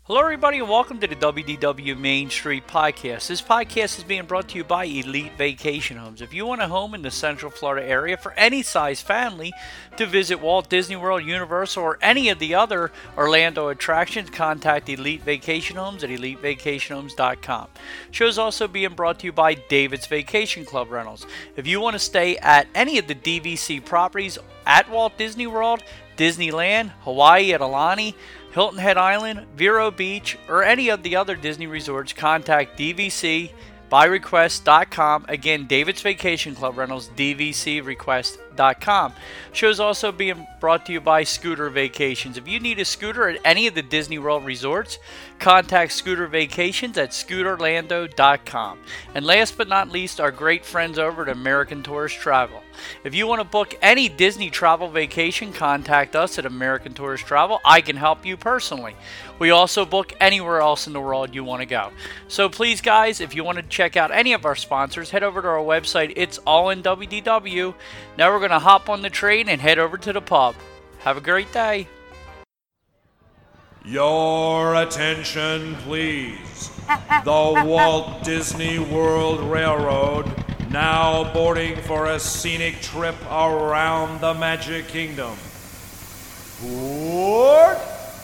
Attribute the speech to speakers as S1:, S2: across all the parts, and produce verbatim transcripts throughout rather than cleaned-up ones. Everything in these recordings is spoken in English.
S1: Hello, everybody, and welcome to the W D W Main Street Podcast. This podcast is being brought to you by Elite Vacation Homes. If you want a home in the Central Florida area for any size family to visit Walt Disney World, Universal, or any of the other Orlando attractions, contact Elite Vacation Homes at elite vacation homes dot com. Show is also being brought to you by David's Vacation Club Rentals. If you want to stay at any of the D V C properties at Walt Disney World, Disneyland, Hawaii at Aulani, Hilton Head Island, Vero Beach, or any of the other Disney resorts, contact D V C by request dot com. Again, David's Vacation Club Rentals, D V C request dot com. Show's also being brought to you by Scooter Vacations. If you need a scooter at any of the Disney World resorts, contact Scooter Vacations at scooter orlando dot com. And last but not least, our great friends over at American Tourist Travel. If you want to book any Disney travel vacation, contact us at American Tourist Travel. I can help you personally. We also book anywhere else in the world you want to go. So please, guys, if you want to check out any of our sponsors, head over to our website. It's all in W D W. Now we're going to hop on the train and head over to the pub. Have a great day.
S2: Your attention, please. The Walt Disney World Railroad now boarding for a scenic trip around the Magic Kingdom. Board!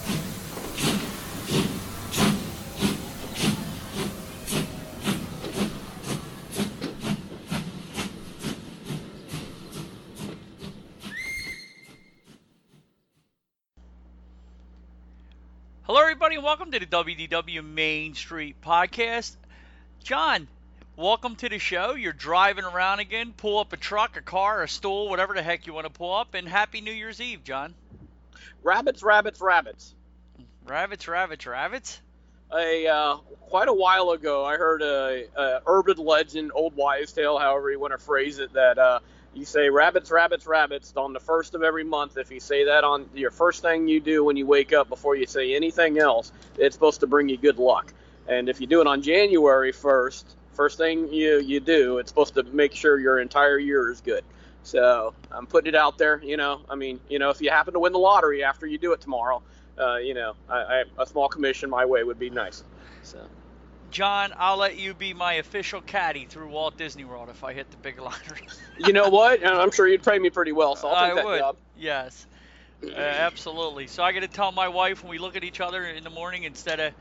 S1: Hello, everybody, and welcome to the W D W Main Street Podcast. John, welcome to the show. You're driving around again. Pull up a truck, a car, a stool, whatever the heck you want to pull up. And Happy New Year's Eve, John.
S3: Rabbits, rabbits, rabbits.
S1: Rabbits, rabbits, rabbits?
S3: A uh, quite a while ago, I heard a, a urban legend, old wives' tale, however you want to phrase it, that uh, you say rabbits, rabbits, rabbits on the first of every month. If you say that on your first thing you do when you wake up before you say anything else, it's supposed to bring you good luck. And if you do it on January first, first thing you, you do, it's supposed to make sure your entire year is good. So I'm putting it out there, you know. I mean, you know, if you happen to win the lottery after you do it tomorrow, uh, you know, I, I, a small commission my way would be nice. So,
S1: John, I'll let you be my official caddy through Walt Disney World if I hit the big lottery.
S3: You know what? I'm sure you'd pay me pretty well, so I'll take
S1: I
S3: that
S1: would.
S3: job.
S1: Yes, uh, absolutely. So I got to tell my wife when we look at each other in the morning, instead of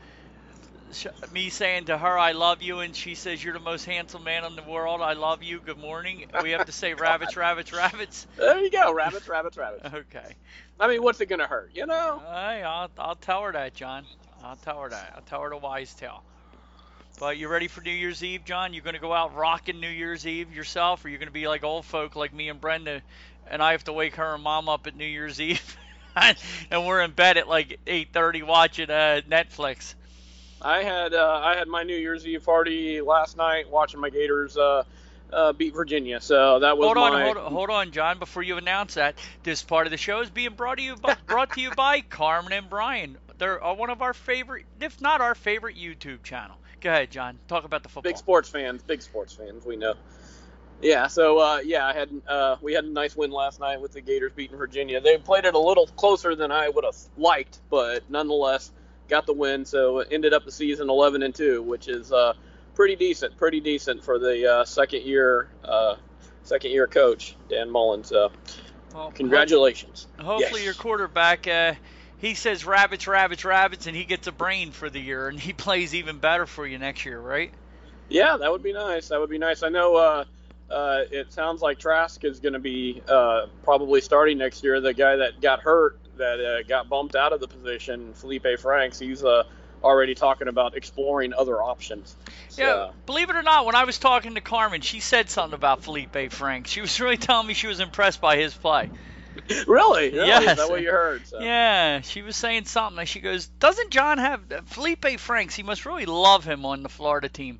S1: me saying to her, I love you, and she says, you're the most handsome man in the world, I love you, good morning, we have to say rabbits, rabbits, rabbits.
S3: There you go, rabbits, rabbits, rabbits.
S1: Okay.
S3: I mean, what's it going to hurt, you know?
S1: Hey, I'll, I'll tell her that, John. I'll tell her that. I'll tell her the wise tale. But you ready for New Year's Eve, John? You going to go out rocking New Year's Eve yourself, or you going to be like old folk like me and Brenda, and I have to wake her and Mom up at New Year's Eve, and we're in bed at like eight thirty watching uh, Netflix?
S3: I had uh, I had my New Year's Eve party last night watching my Gators uh, uh, beat Virginia. So that was
S1: hold on,
S3: my...
S1: hold on, hold on, John. Before you announce that, this part of the show is being brought to you by, brought to you by Carmen and Brian. They're one of our favorite, if not our favorite, YouTube channel. Go ahead, John. Talk about the football.
S3: Big sports fans, big sports fans. We know. Yeah. So uh, yeah, I had uh, we had a nice win last night with the Gators beating Virginia. They played it a little closer than I would have liked, but nonetheless got the win, so it ended up the season eleven and two, which is uh, pretty decent, pretty decent for the uh, second year, uh, second year coach Dan Mullen. So, well, congratulations.
S1: Hopefully,
S3: yes.
S1: Your quarterback, uh, he says rabbits, rabbits, rabbits, and he gets a brain for the year, and he plays even better for you next year, right?
S3: Yeah, that would be nice. That would be nice. I know. Uh, uh, it sounds like Trask is going to be uh, probably starting next year. The guy that got hurt, that uh, got bumped out of the position, Felipe Franks, he's uh, already talking about exploring other options. So,
S1: yeah, believe it or not, when I was talking to Carmen, she said something about Felipe Franks. She was really telling me she was impressed by his play.
S3: Really? Really?
S1: Yes.
S3: Is that what you heard? So.
S1: Yeah, she was saying something. She goes, doesn't John have Felipe Franks? He must really love him on the Florida team.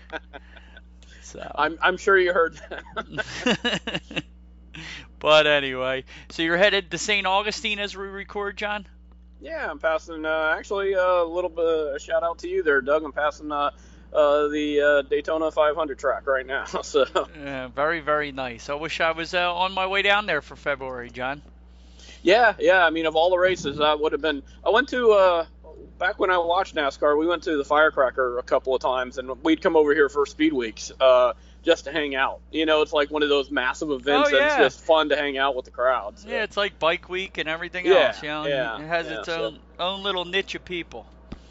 S1: So
S3: I'm I'm sure you heard that.
S1: But anyway, so you're headed to Saint Augustine as we record, John?
S3: Yeah, I'm passing, uh, actually, uh, a little bit of a shout out to you there, Doug. I'm passing uh, uh, the uh, Daytona five hundred track right now. So
S1: yeah, very, very nice. I wish I was uh, on my way down there for February, John.
S3: Yeah, yeah. I mean, of all the races, I would have been. I went to uh, back when I watched NASCAR, we went to the Firecracker a couple of times, and we'd come over here for Speed Weeks uh, just to hang out. You know, it's like one of those massive events
S1: oh, yeah.
S3: that's just fun to hang out with the crowd. So.
S1: Yeah, it's like Bike Week and everything
S3: yeah,
S1: else. You know,
S3: yeah,
S1: it has
S3: yeah,
S1: its
S3: so.
S1: own own little niche of people.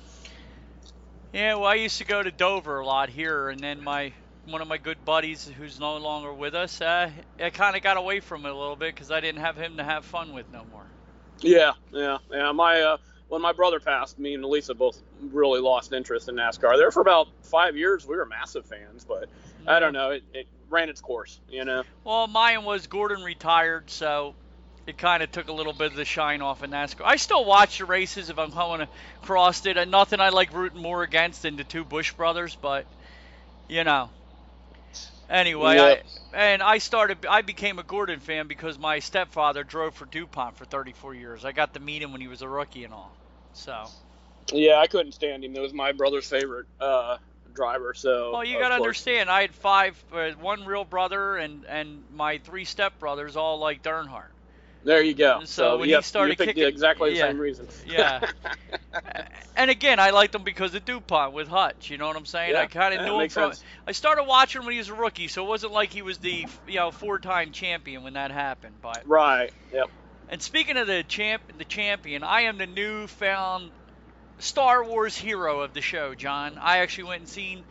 S1: Yeah, well, I used to go to Dover a lot here, and then my one of my good buddies, who's no longer with us, uh, I kind of got away from it a little bit because I didn't have him to have fun with no more.
S3: Yeah, yeah, yeah. My uh, when my brother passed, me and Elisa both really lost interest in NASCAR. There for about five years, we were massive fans, but I don't know, it, it ran its course, you know.
S1: Well, mine was Gordon retired, so it kind of took a little bit of the shine off of NASCAR. I still watch the races if I'm coming across it, and nothing I like rooting more against than the two Busch brothers, but you know. Anyway,
S3: yep.
S1: I, and I started. I became a Gordon fan because my stepfather drove for DuPont for thirty-four years. I got to meet him when he was a rookie and all. So.
S3: Yeah, I couldn't stand him. It was my brother's favorite uh, driver. So.
S1: Well, you got to understand. I had five, uh, one real brother, and and my three stepbrothers all liked Earnhardt.
S3: There you go.
S1: So,
S3: so
S1: when
S3: yep,
S1: he started
S3: you picked
S1: kicking,
S3: exactly the
S1: yeah,
S3: same reason.
S1: yeah. And again, I liked him because of DuPont with Hutch. You know what I'm saying?
S3: Yeah,
S1: I kind of
S3: yeah,
S1: knew him from.
S3: Sense.
S1: I started watching him when he was a rookie, so it wasn't like he was the you know four-time champion when that happened. But
S3: right. Yep.
S1: And speaking of the champ, the champion, I am the newfound Star Wars hero of the show, John. I actually went and seen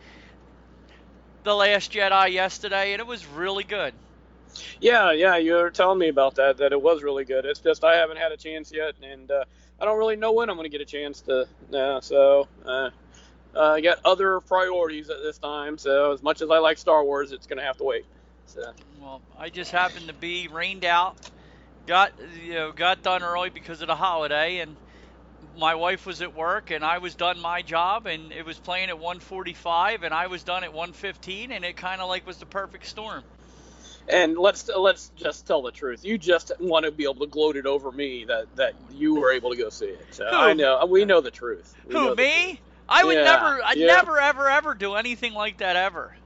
S1: The Last Jedi yesterday, and it was really good.
S3: Yeah, yeah, you were telling me about that, that it was really good. It's just I haven't had a chance yet, and uh, I don't really know when I'm going to get a chance to. Uh, so uh, uh, I got other priorities at this time. So as much as I like Star Wars, it's going to have to wait. So.
S1: Well, I just happened to be rained out, got you know got done early because of the holiday, and my wife was at work, and I was done my job, and it was playing at one forty-five, and I was done at one fifteen, and it kind of like was the perfect storm.
S3: And let's let's just tell the truth. You just want to be able to gloat it over me that, that you were able to go see it. So
S1: Who?
S3: I know we know the truth. We
S1: Who
S3: know
S1: me?
S3: Truth.
S1: I would
S3: yeah,
S1: never, I
S3: yeah.
S1: never, ever, ever do anything like that ever.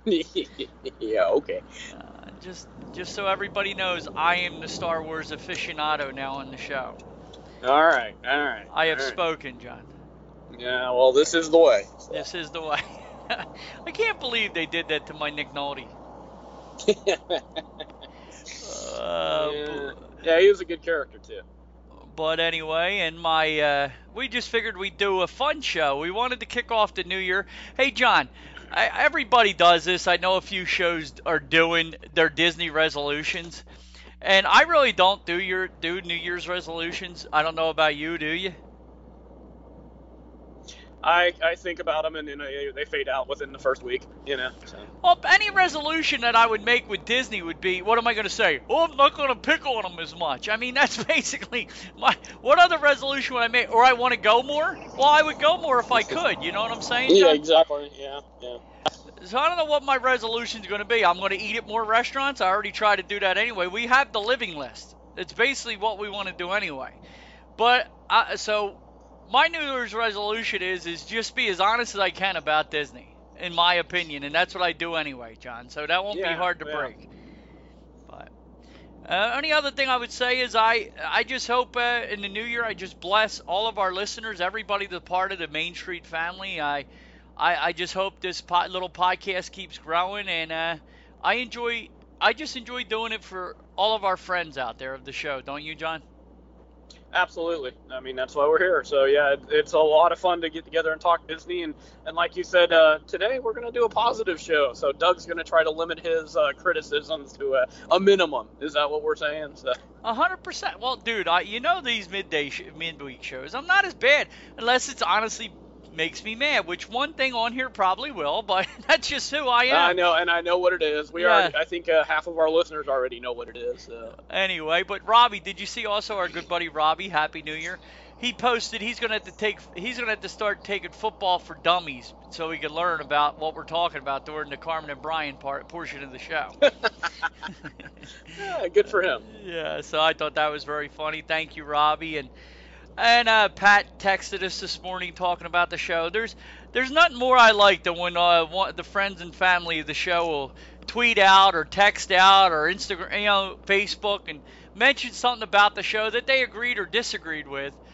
S3: yeah. Okay.
S1: Uh, just just so everybody knows, I am the Star Wars aficionado now on the show.
S3: All right. All right.
S1: I have
S3: all right.
S1: spoken, John.
S3: Yeah. Well, this is the way. So.
S1: This is the way. I can't believe they did that to my Nick Nolte. uh,
S3: yeah. yeah, he was a good character too.
S1: But anyway, and my uh, we just figured we'd do a fun show. We wanted to kick off the new year. Hey, John, I, everybody does this. I know a few shows are doing their Disney resolutions, and I really don't do your do New Year's resolutions. I don't know about you. Do you?
S3: I, I think about them, and then they, they fade out within the first week, you know. So.
S1: Well, any resolution that I would make with Disney would be, what am I going to say? Oh, I'm not going to pick on them as much. I mean, that's basically my, what other resolution would I make? Or I want to go more? Well, I would go more if I could, you know what I'm saying, John?
S3: Yeah, exactly, yeah, yeah.
S1: So I don't know what my resolution's going to be. I'm going to eat at more restaurants. I already tried to do that anyway. We have the living list. It's basically what we want to do anyway. But, I, so... my New Year's resolution is is just be as honest as I can about Disney, in my opinion, and that's what I do anyway, John. So that won't
S3: yeah,
S1: be hard to
S3: yeah.
S1: break. But uh, any other thing I would say is I I just hope uh, in the new year I just bless all of our listeners, everybody that's part of the Main Street family. I I, I just hope this po- little podcast keeps growing, and uh, I enjoy I just enjoy doing it for all of our friends out there of the show, don't you, John?
S3: Absolutely. I mean, that's why we're here. So, yeah, it, it's a lot of fun to get together and talk Disney. And, and like you said, uh, today we're going to do a positive show. So Doug's going to try to limit his uh, criticisms to a, a minimum. Is that what we're saying? So.
S1: A hundred percent. Well, dude, I you know these midday sh- midweek shows. I'm not as bad unless it's honestly makes me mad. Which one thing on here probably will, but that's just who I am.
S3: I know, and I know what it is. We
S1: Yeah.
S3: already, I think uh, half of our listeners already know what it is. So.
S1: Anyway, but Robbie, did you see also our good buddy Robbie? Happy New Year. He posted he's gonna have to take he's gonna have to start taking football for dummies so he can learn about what we're talking about during the Carmen and Brian part portion of the show.
S3: Yeah, good for him.
S1: Yeah, so I thought that was very funny. Thank you, Robbie. And and uh, Pat texted us this morning talking about the show. There's there's nothing more I like than when uh, one, the friends and family of the show will tweet out or text out or Instagram, you know, Facebook, and mention something about the show that they agreed or disagreed with.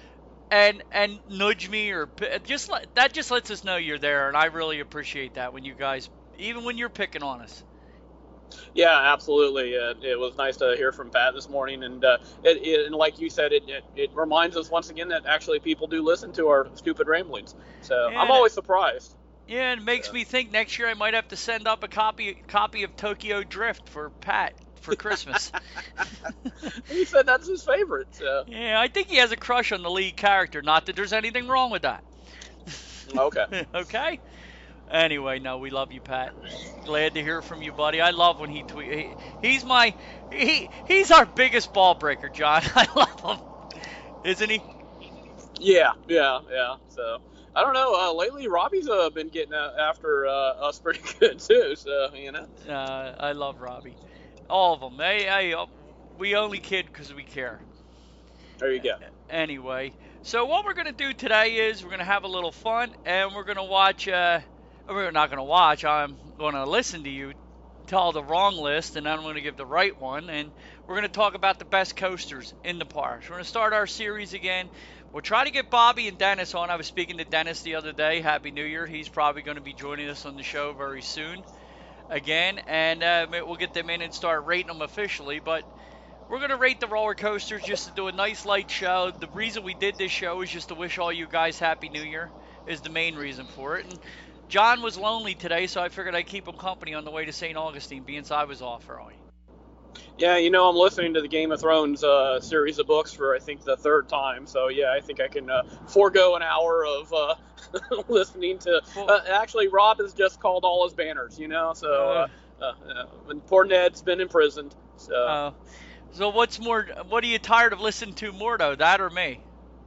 S1: and and nudge me or just let, that just lets us know you're there, and I really appreciate that when you guys, even when you're picking on us.
S3: Yeah, absolutely. Uh, it was nice to hear from Pat this morning, and uh, it, it, and like you said, it, it it reminds us once again that actually people do listen to our stupid ramblings. So
S1: And
S3: I'm always surprised.
S1: Yeah, it makes
S3: Yeah.
S1: me think next year I might have to send up a copy copy of Tokyo Drift for Pat for Christmas.
S3: He said that's his favorite. So.
S1: Yeah, I think he has a crush on the lead character. Not that there's anything wrong with that.
S3: Okay.
S1: Okay. Anyway, no, we love you, Pat. Glad to hear from you, buddy. I love when he tweet. He, he's my he he's our biggest ball breaker, John. I love him, isn't he?
S3: Yeah, yeah, yeah. So I don't know. Uh, lately, Robbie's uh, been getting uh, after uh, us pretty good too. So you know.
S1: Uh, I love Robbie. All of them. Hey, hey, uh, we only kid because we care.
S3: There you go.
S1: Anyway, so what we're going to do today is we're going to have a little fun, and we're going to watch, uh, we're not going to watch, I'm going to listen to you tell the wrong list, and then I'm going to give the right one, and we're going to talk about the best coasters in the parks. We're going to start our series again. We'll try to get Bobby and Dennis on. I was speaking to Dennis the other day. Happy New Year. He's probably going to be joining us on the show very soon again, and uh, we'll get them in and start rating them officially, but we're going to rate the roller coasters just to do a nice light show. The reason we did this show is just to wish all you guys Happy New Year is the main reason for it. And John was lonely today, so I figured I'd keep him company on the way to Saint Augustine, being I was off early.
S3: Yeah, you know, I'm listening to the Game of Thrones uh, series of books for, I think, the third time. So, yeah, I think I can uh, forego an hour of uh, listening to... Uh, actually, Rob has just called all his banners, you know? So, uh, uh, uh, and poor Ned's been imprisoned. So...
S1: Uh, so what's more, what are you tired of listening to more, though, that or me?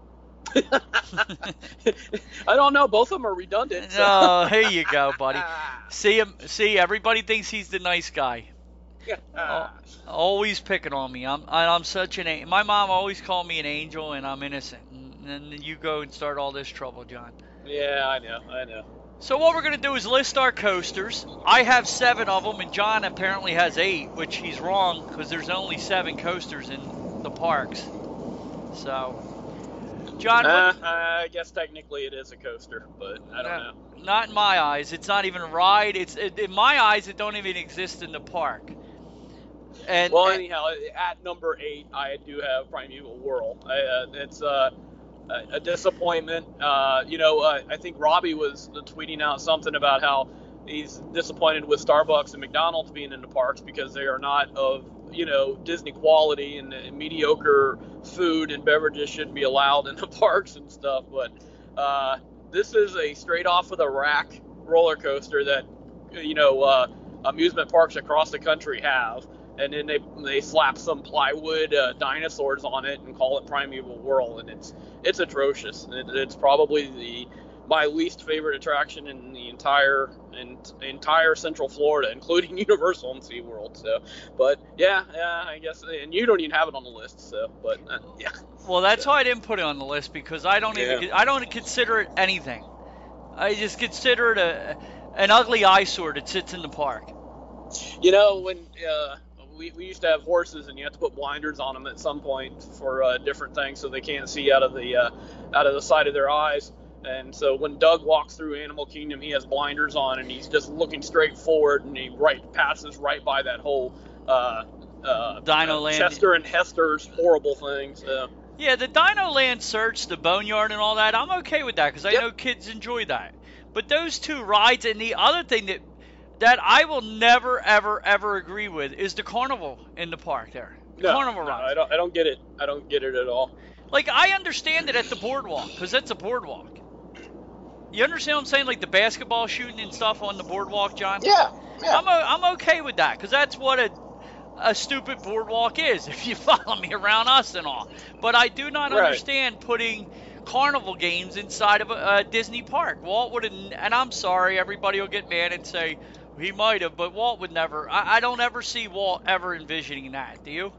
S3: I don't know. Both of them are redundant. So.
S1: Oh, here you go, buddy. See him. See, everybody thinks he's the nice guy. Oh, always picking on me. I'm I'm such an a- my mom always called me an angel, and I'm innocent. And then you go and start all this trouble, John.
S3: Yeah, I know. I know.
S1: So what we're going to do is list our coasters. I have seven of them, and John apparently has eight, which he's wrong because there's only seven coasters in the parks. So, John,
S3: Uh,
S1: what,
S3: I guess technically it is a coaster, but I don't
S1: uh,
S3: know.
S1: not in my eyes. It's not even a ride. It's it, in my eyes. It don't even exist in the park. And
S3: Well,
S1: and-
S3: anyhow, at number eight, I do have Primeval Whirl. I, uh, it's uh, a, a disappointment. Uh, you know, uh, I think Robbie was tweeting out something about how he's disappointed with Starbucks and McDonald's being in the parks because they are not of, you know, Disney quality, and, and mediocre food and beverages shouldn't be allowed in the parks and stuff. But uh, this is a straight off of the rack roller coaster that, you know, uh, amusement parks across the country have. And then they they slap some plywood uh, dinosaurs on it and call it Primeval Whirl, and it's it's atrocious. It, it's probably the my least favorite attraction in the entire in, entire Central Florida, including Universal and SeaWorld. So, but yeah, yeah, I guess, and you don't even have it on the list. So, but uh, yeah.
S1: well, that's why I didn't put it on the list because I don't even
S3: Yeah.
S1: I don't consider it anything. I just consider it a an ugly eyesore that sits in the park.
S3: You know, when uh, we, we used to have horses, and you have to put blinders on them at some point for uh, different things, so they can't see out of the uh, out of the side of their eyes. And so when Doug walks through Animal Kingdom, he has blinders on, and he's just looking straight forward, and he right passes right by that whole uh, uh,
S1: Dino
S3: uh,
S1: Land.
S3: Chester and Hester's horrible thing. So.
S1: Yeah, the Dino Land search, the Boneyard and all that, I'm okay with that because I
S3: Yep.
S1: know kids enjoy that. But those two rides, and the other thing that that I will never, ever, ever agree with is the carnival in the park there. The
S3: No,
S1: carnival
S3: no,
S1: rides.
S3: I don't. I don't get it. I don't get it at all.
S1: Like, I understand it at the boardwalk because that's a boardwalk. You understand what I'm saying? Like the basketball shooting and stuff on the boardwalk, John?
S3: Yeah. Yeah.
S1: I'm, o- I'm okay with that because that's what a, a stupid boardwalk is, if you follow me around us and all. But I do not
S3: Right.
S1: understand putting carnival games inside of a, a Disney park. Walt would have, and I'm sorry, everybody will get mad and say he might have, but Walt would never. I, I don't ever see Walt ever envisioning that. Do you?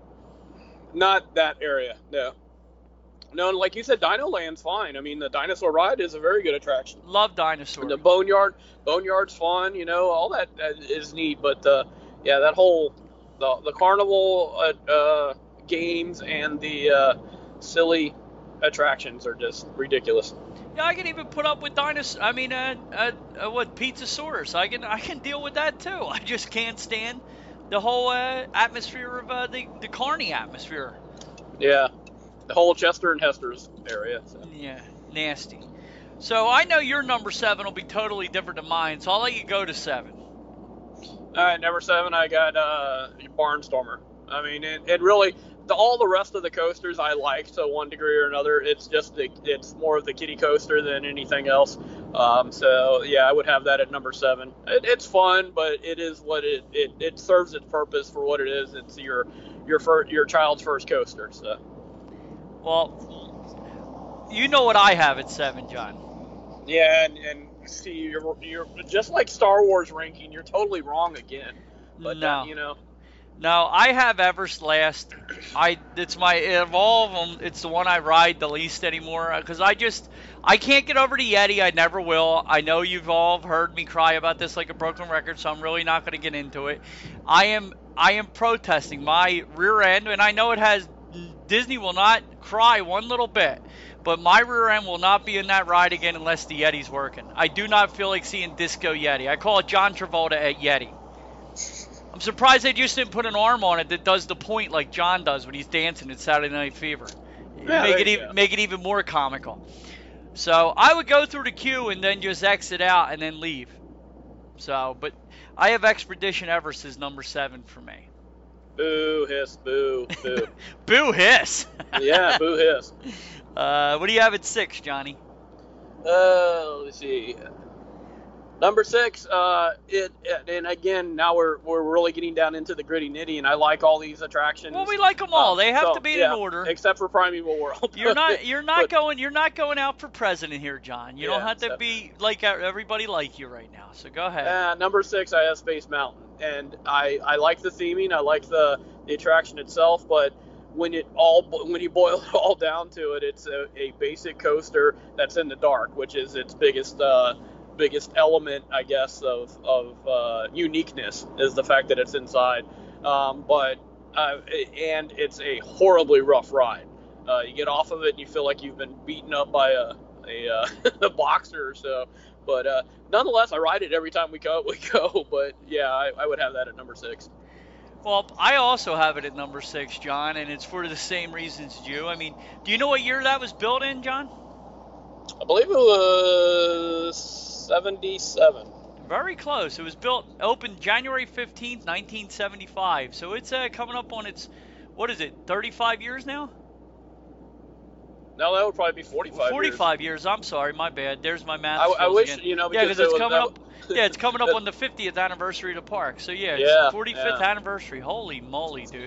S3: Not that area. No. No, and like you said, Dino Land's fine. I mean, the dinosaur ride is a very good attraction.
S1: Love dinosaurs.
S3: And the Boneyard, Boneyard's fun. You know, all that uh, is neat. But uh, yeah, that whole the the carnival uh, uh, games and the uh, silly attractions are just ridiculous.
S1: Yeah, I can even put up with dinosaurs. I mean, uh, uh, uh, what Pizzasaurus? I can I can deal with that too. I just can't stand the whole uh, atmosphere of uh, the the Carney atmosphere.
S3: Yeah, the whole Chester and Hester's area. So.
S1: Yeah, nasty. So I know your number seven will be totally different than mine, so I'll let you go to seven.
S3: All right, number seven, I got uh, Barnstormer. I mean, it, it really, the, all the rest of the coasters I like to one degree or another. It's just, the, it's more of the kiddie coaster than anything else. Um, so, yeah, I would have that at number seven. It, it's fun, but it is what it, it, it serves its purpose for what it is. It's your your fir- your child's first coaster. So.
S1: Well, you know what I have at seven, John.
S3: Yeah, and, and see, you're, you're just like Star Wars ranking, you're totally wrong again. But,
S1: no.
S3: uh, you know.
S1: No, I have Everest last. I it's my of all of them, it's the one I ride the least anymore because I just I can't get over the Yeti. I never will. I know you've all heard me cry about this like a broken record, so I'm really not going to get into it. I am I am protesting my rear end, and I know it has Disney will not cry one little bit, but my rear end will not be in that ride again unless the Yeti's working. I do not feel like seeing Disco Yeti. I call it John Travolta at Yeti. I'm surprised they just didn't put an arm on it that does the point like John does when he's dancing in Saturday Night Fever.
S3: Yeah,
S1: make it
S3: you
S1: even
S3: go.
S1: make it even more comical. So I would go through the queue and then just exit out and then leave. So, but I have Expedition Everest as number seven for me.
S3: Boo, hiss, boo, boo.
S1: Boo hiss.
S3: Yeah, boo, hiss.
S1: Uh, what do you have at six, Johnny?
S3: Uh, let's see. Number six, uh, it, and again, now we're we're really getting down into the gritty nitty, and I like all these attractions.
S1: Well, we like them all.
S3: Um,
S1: they have
S3: so,
S1: to be
S3: yeah,
S1: in order.
S3: except for Primeval World.
S1: You're not you're not
S3: But-
S1: going you're not going out for president here, John. You don't
S3: Yeah,
S1: have to
S3: so-
S1: be like everybody like you right now. So go ahead.
S3: Uh, number six, I have Space Mountain, and I, I like the theming, I like the, the attraction itself, but when it all when you boil it all down to it, it's a, a basic coaster that's in the dark, which is its biggest uh, biggest element, I guess, of of uh, uniqueness is the fact that it's inside. Um, but uh, and it's a horribly rough ride. Uh, you get off of it and you feel like you've been beaten up by a a, uh, a boxer or so. But uh, nonetheless, I ride it every time we go. We go. But yeah, I, I would have that at number six.
S1: Well, I also have it at number six, John, and it's for the same reasons as you. I mean, do you know what year that was built in, John?
S3: I believe it was seventy-seven.
S1: Very close. It was built, opened January fifteenth, nineteen seventy-five. So it's uh, coming up on its, what is it, thirty-five years now?
S3: No, that would probably be forty-five.
S1: forty-five years. I'm sorry, my bad. There's my math
S3: I,
S1: skills
S3: I wish
S1: again.
S3: you know
S1: Yeah,
S3: because
S1: because it's
S3: it was-
S1: coming
S3: that
S1: up. Yeah, it's coming up on the fiftieth anniversary of the park. So yeah, it's
S3: Yeah,
S1: forty-fifth
S3: yeah.
S1: anniversary. Holy moly, dude!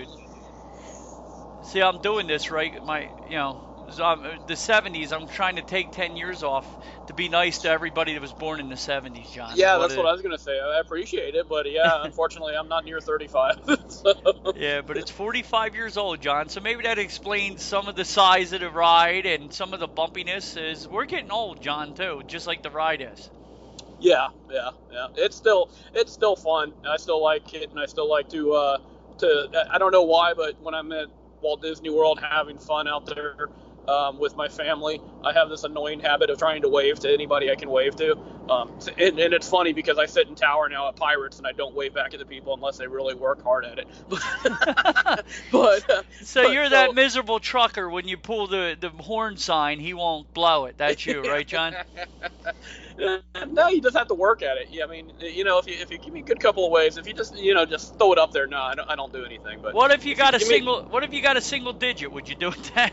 S1: See, I'm doing this right. My, you know, so I'm- the seventies. I'm trying to take ten years off to be nice to everybody that was born in the seventies, John.
S3: Yeah, that's
S1: it-
S3: what I was gonna say. I appreciate it, but yeah, unfortunately, I'm not near thirty-five. So.
S1: Yeah, but it's forty-five years old, John. So maybe that explains some of the size of the ride and some of the bumpiness. Is we're getting old, John, too, just like the ride is.
S3: Yeah, yeah, yeah. It's still it's still fun. I still like it, and I still like to uh, to. I don't know why, but when I'm at Walt Disney World having fun out there um, with my family, I have this annoying habit of trying to wave to anybody I can wave to. Um, and, and it's funny because I sit in tower now at Pirates, and I don't wave back at the people unless they really work hard at it. but uh,
S1: So
S3: but
S1: you're
S3: so-
S1: that miserable trucker when you pull the, the horn sign, he won't blow it. That's you, right, John?
S3: No, you just have to work at it. Yeah, I mean, you know, if you if you give me a good couple of ways, if you just you know just throw it up there, no, I don't, I don't do anything. But
S1: What if you got a
S3: give me-
S1: single? What if you got a single digit? Would you do it then?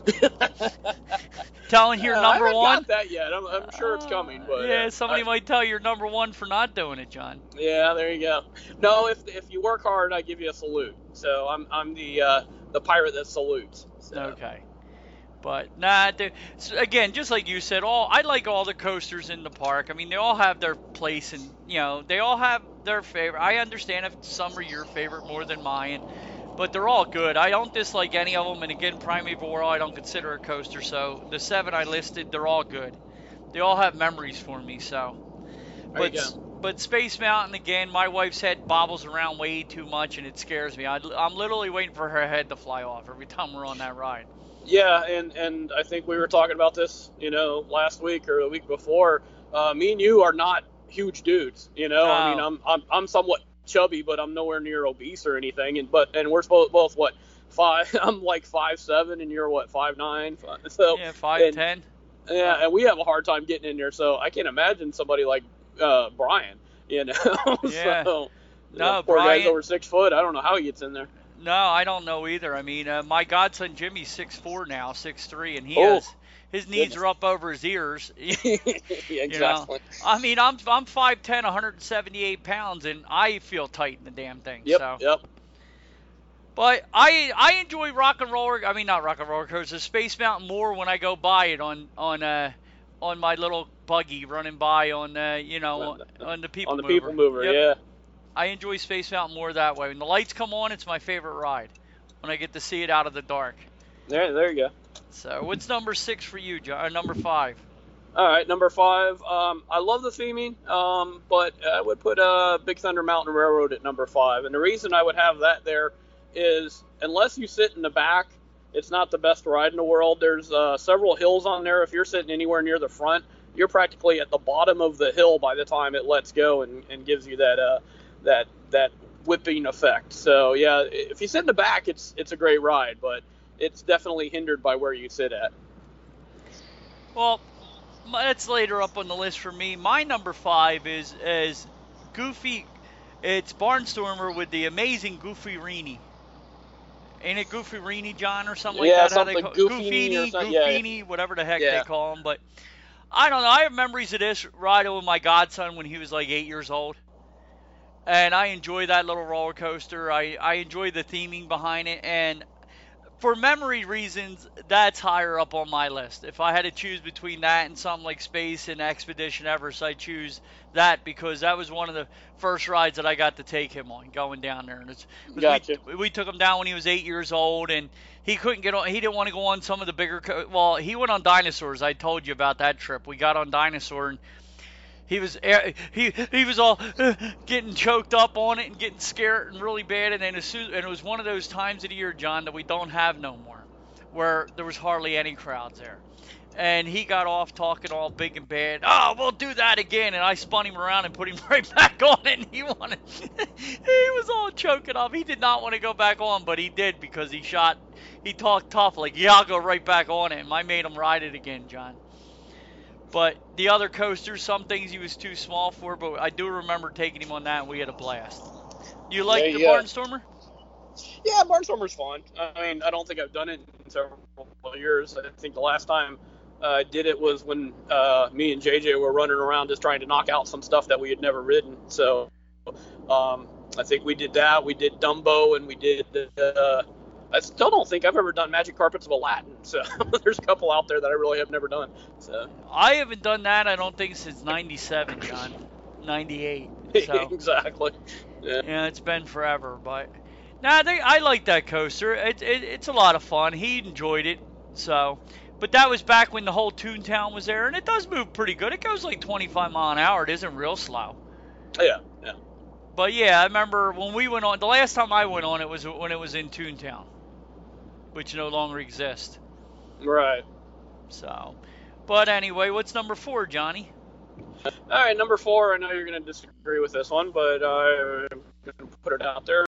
S1: Telling you're
S3: Yeah,
S1: number
S3: I haven't
S1: one.
S3: got that yet. I'm, I'm sure it's coming, but
S1: yeah,
S3: uh,
S1: somebody
S3: I-
S1: might tell you're number one for not doing it, John.
S3: Yeah, there you go. No, if if you work hard, I give you a salute. So I'm I'm the uh, the pirate that salutes. So.
S1: Okay. But nah, they're- so again, just like you said, all I like all the coasters in the park. I mean, they all have their place, and you know, they all have their favorite. I understand if some are your favorite more than mine, but they're all good. I don't dislike any of them. And again, Primeval World, I don't consider a coaster. So the seven I listed, they're all good. They all have memories for me. So,
S3: There you
S1: but
S3: go.
S1: but Space Mountain again, my wife's head bobbles around way too much, and it scares me. I, I'm literally waiting for her head to fly off every time we're on that ride.
S3: Yeah, and and I think we were talking about this, you know, last week or the week before. Uh, me and you are not huge dudes, you know.
S1: No.
S3: I mean, I'm I'm I'm somewhat chubby, but I'm nowhere near obese or anything. And but and we're both both what five? I'm like five seven, and you're what five nine. So
S1: Yeah, five
S3: and,
S1: ten.
S3: yeah, and we have a hard time getting in there. So I can't imagine somebody like uh, Brian, you know.
S1: Yeah.
S3: so,
S1: No,
S3: poor
S1: Brian-
S3: guy's over six foot. I don't know how he gets in there.
S1: No, I don't know either. I mean, uh, my godson Jimmy's six four now, six three, and he
S3: Oh,
S1: has his knees
S3: goodness.
S1: are up over his ears.
S3: yeah,
S1: You
S3: exactly.
S1: know, I mean, I'm I'm five ten, one hundred seventy-eight pounds, and I feel tight in the damn thing.
S3: Yep,
S1: So,
S3: yep.
S1: but I I enjoy rock and roller. I mean, not rock and roller coasters, Space Mountain more when I go by it on on uh on my little buggy running by on uh you know on the people
S3: On the
S1: mover.
S3: people mover,
S1: Yep.
S3: yeah.
S1: I enjoy Space Mountain more that way. When the lights come on, it's my favorite ride. When I get to see it out of the dark.
S3: There, there you go.
S1: So, what's number six for you, John? Or number five?
S3: All right, number five. Um, I love the theming, um, but I would put uh, Big Thunder Mountain Railroad at number five. And the reason I would have that there is, unless you sit in the back, it's not the best ride in the world. There's uh, several hills on there. If you're sitting anywhere near the front, you're practically at the bottom of the hill by the time it lets go and, and gives you that uh, that that whipping effect. So yeah, if you sit in the back, it's it's a great ride, but it's definitely hindered by where you sit at.
S1: Well, my- that's later up on the list for me. My number five is is Goofy. It's Barnstormer with the amazing Goofy Rini. Ain't it Goofy Rini, John, or something like
S3: Yeah,
S1: that? How
S3: something
S1: they call
S3: Goofini or
S1: Goofini,
S3: something, yeah.
S1: Goofini, whatever the heck
S3: Yeah.
S1: they call him. But I don't know. I have memories of this riding with my godson when he was like eight years old. And I enjoy that little roller coaster. I, I enjoy the theming behind it. And for memory reasons, that's higher up on my list. If I had to choose between that and something like Space and Expedition Everest, I choose that because that was one of the first rides that I got to take him on, going down there. And it's, 'cause
S3: Gotcha.
S1: we, we took him down when he was eight years old, and he couldn't get on. He didn't want to go on some of the bigger. Co- well, he went on dinosaurs. I told you about that trip. We got on dinosaur, and he was he he was all uh, getting choked up on it and getting scared and really bad. And then as soon, and it was one of those times of the year, John, that we don't have no more, where there was hardly any crowds there. And he got off talking all big and bad. Oh, we'll do that again. And I spun him around and put him right back on it. And he wanted, he was all choking up. He did not want to go back on, but he did because he shot. He talked tough, like, yeah, I'll go right back on it. And I made him ride it again, John. But the other coasters, some things he was too small for, but I do remember taking him on that, and we had a blast. You like
S3: There you
S1: the
S3: go.
S1: Barnstormer?
S3: Yeah, Barnstormer's fun. I mean, I don't think I've done it in several years. I think the last time uh, I did it was when uh, me and J J were running around just trying to knock out some stuff that we had never ridden. So um, I think we did that. We did Dumbo, and we did. Uh, I still don't think I've ever done Magic Carpets of Aladdin. So there's a couple out there that I really have never done. So
S1: I haven't done that, I don't think, since ninety-seven, John. ninety-eight. So.
S3: exactly. Yeah.
S1: Yeah, it's been forever, but nah, they, I like that coaster. It, it, it's a lot of fun. He enjoyed it, so. But that was back when the whole Toontown was there, and it does move pretty good. It goes like twenty-five mile an hour. It isn't real slow.
S3: Yeah. Yeah.
S1: But yeah, I remember when we went on. The last time I went on it was when it was in Toontown, which no longer exists.
S3: Right.
S1: So, but anyway, what's number four, Johnny?
S3: All right, number four. I know you're going to disagree with this one, but I'm going to put it out there.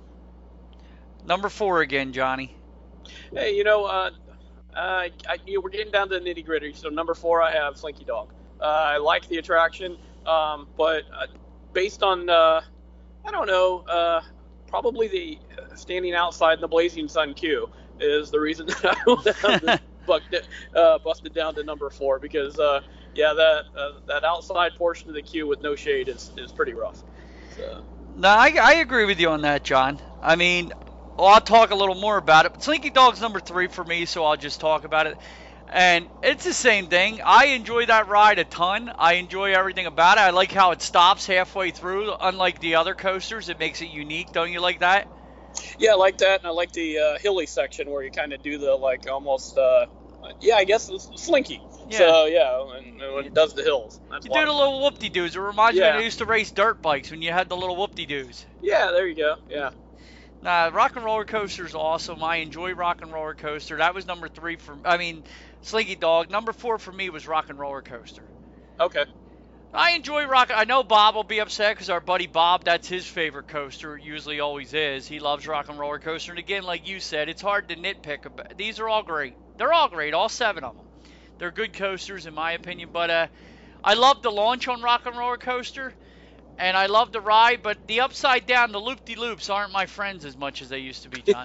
S1: Number four again, Johnny.
S3: Hey, you know, uh, uh, I, you know, we're getting down to the nitty gritty. So number four, I have Slinky Dog. Uh, I like the attraction, um, but uh, based on, uh, I don't know, uh, probably the standing outside in the blazing sun queue is the reason that I would have this bucked, uh, busted down to number four because, uh, yeah, that uh, that outside portion of the queue with no shade is, is pretty rough. So.
S1: No, I, I agree with you on that, John. I mean, well, I'll talk a little more about it. But Slinky Dog's number three for me, so I'll just talk about it. And it's the same thing. I enjoy that ride a ton. I enjoy everything about it. I like how it stops halfway through. Unlike the other coasters, it makes it unique. Don't you like that?
S3: Yeah, I like that, and I like the uh, hilly section where you kind of do the, like, almost, uh, yeah, I guess it's slinky.
S1: Yeah.
S3: So, yeah, and, and when it does the hills. That's
S1: You
S3: a lot
S1: do the
S3: of
S1: little whoop-de-doos. It reminds me
S3: Yeah.
S1: when I used to race dirt bikes when you had the little whoop-de-doos.
S3: fun. Yeah, there you go, yeah.
S1: Nah, Rock and Roller Coaster is awesome. I enjoy Rock and Roller Coaster. That was number three for, I mean, Slinky Dog. Number four for me was Rock and Roller Coaster.
S3: Okay.
S1: I enjoy Rock. I know Bob will be upset because our buddy Bob, that's his favorite coaster. It usually always is. He loves Rock and Roller Coaster. And again, like you said, it's hard to nitpick. About. These are all great. They're all great, all seven of them. They're good coasters in my opinion. But uh, I love the launch on Rock and Roller Coaster. And I love the ride, but the upside down, the loop-de-loops aren't my friends as much as they used to be, John.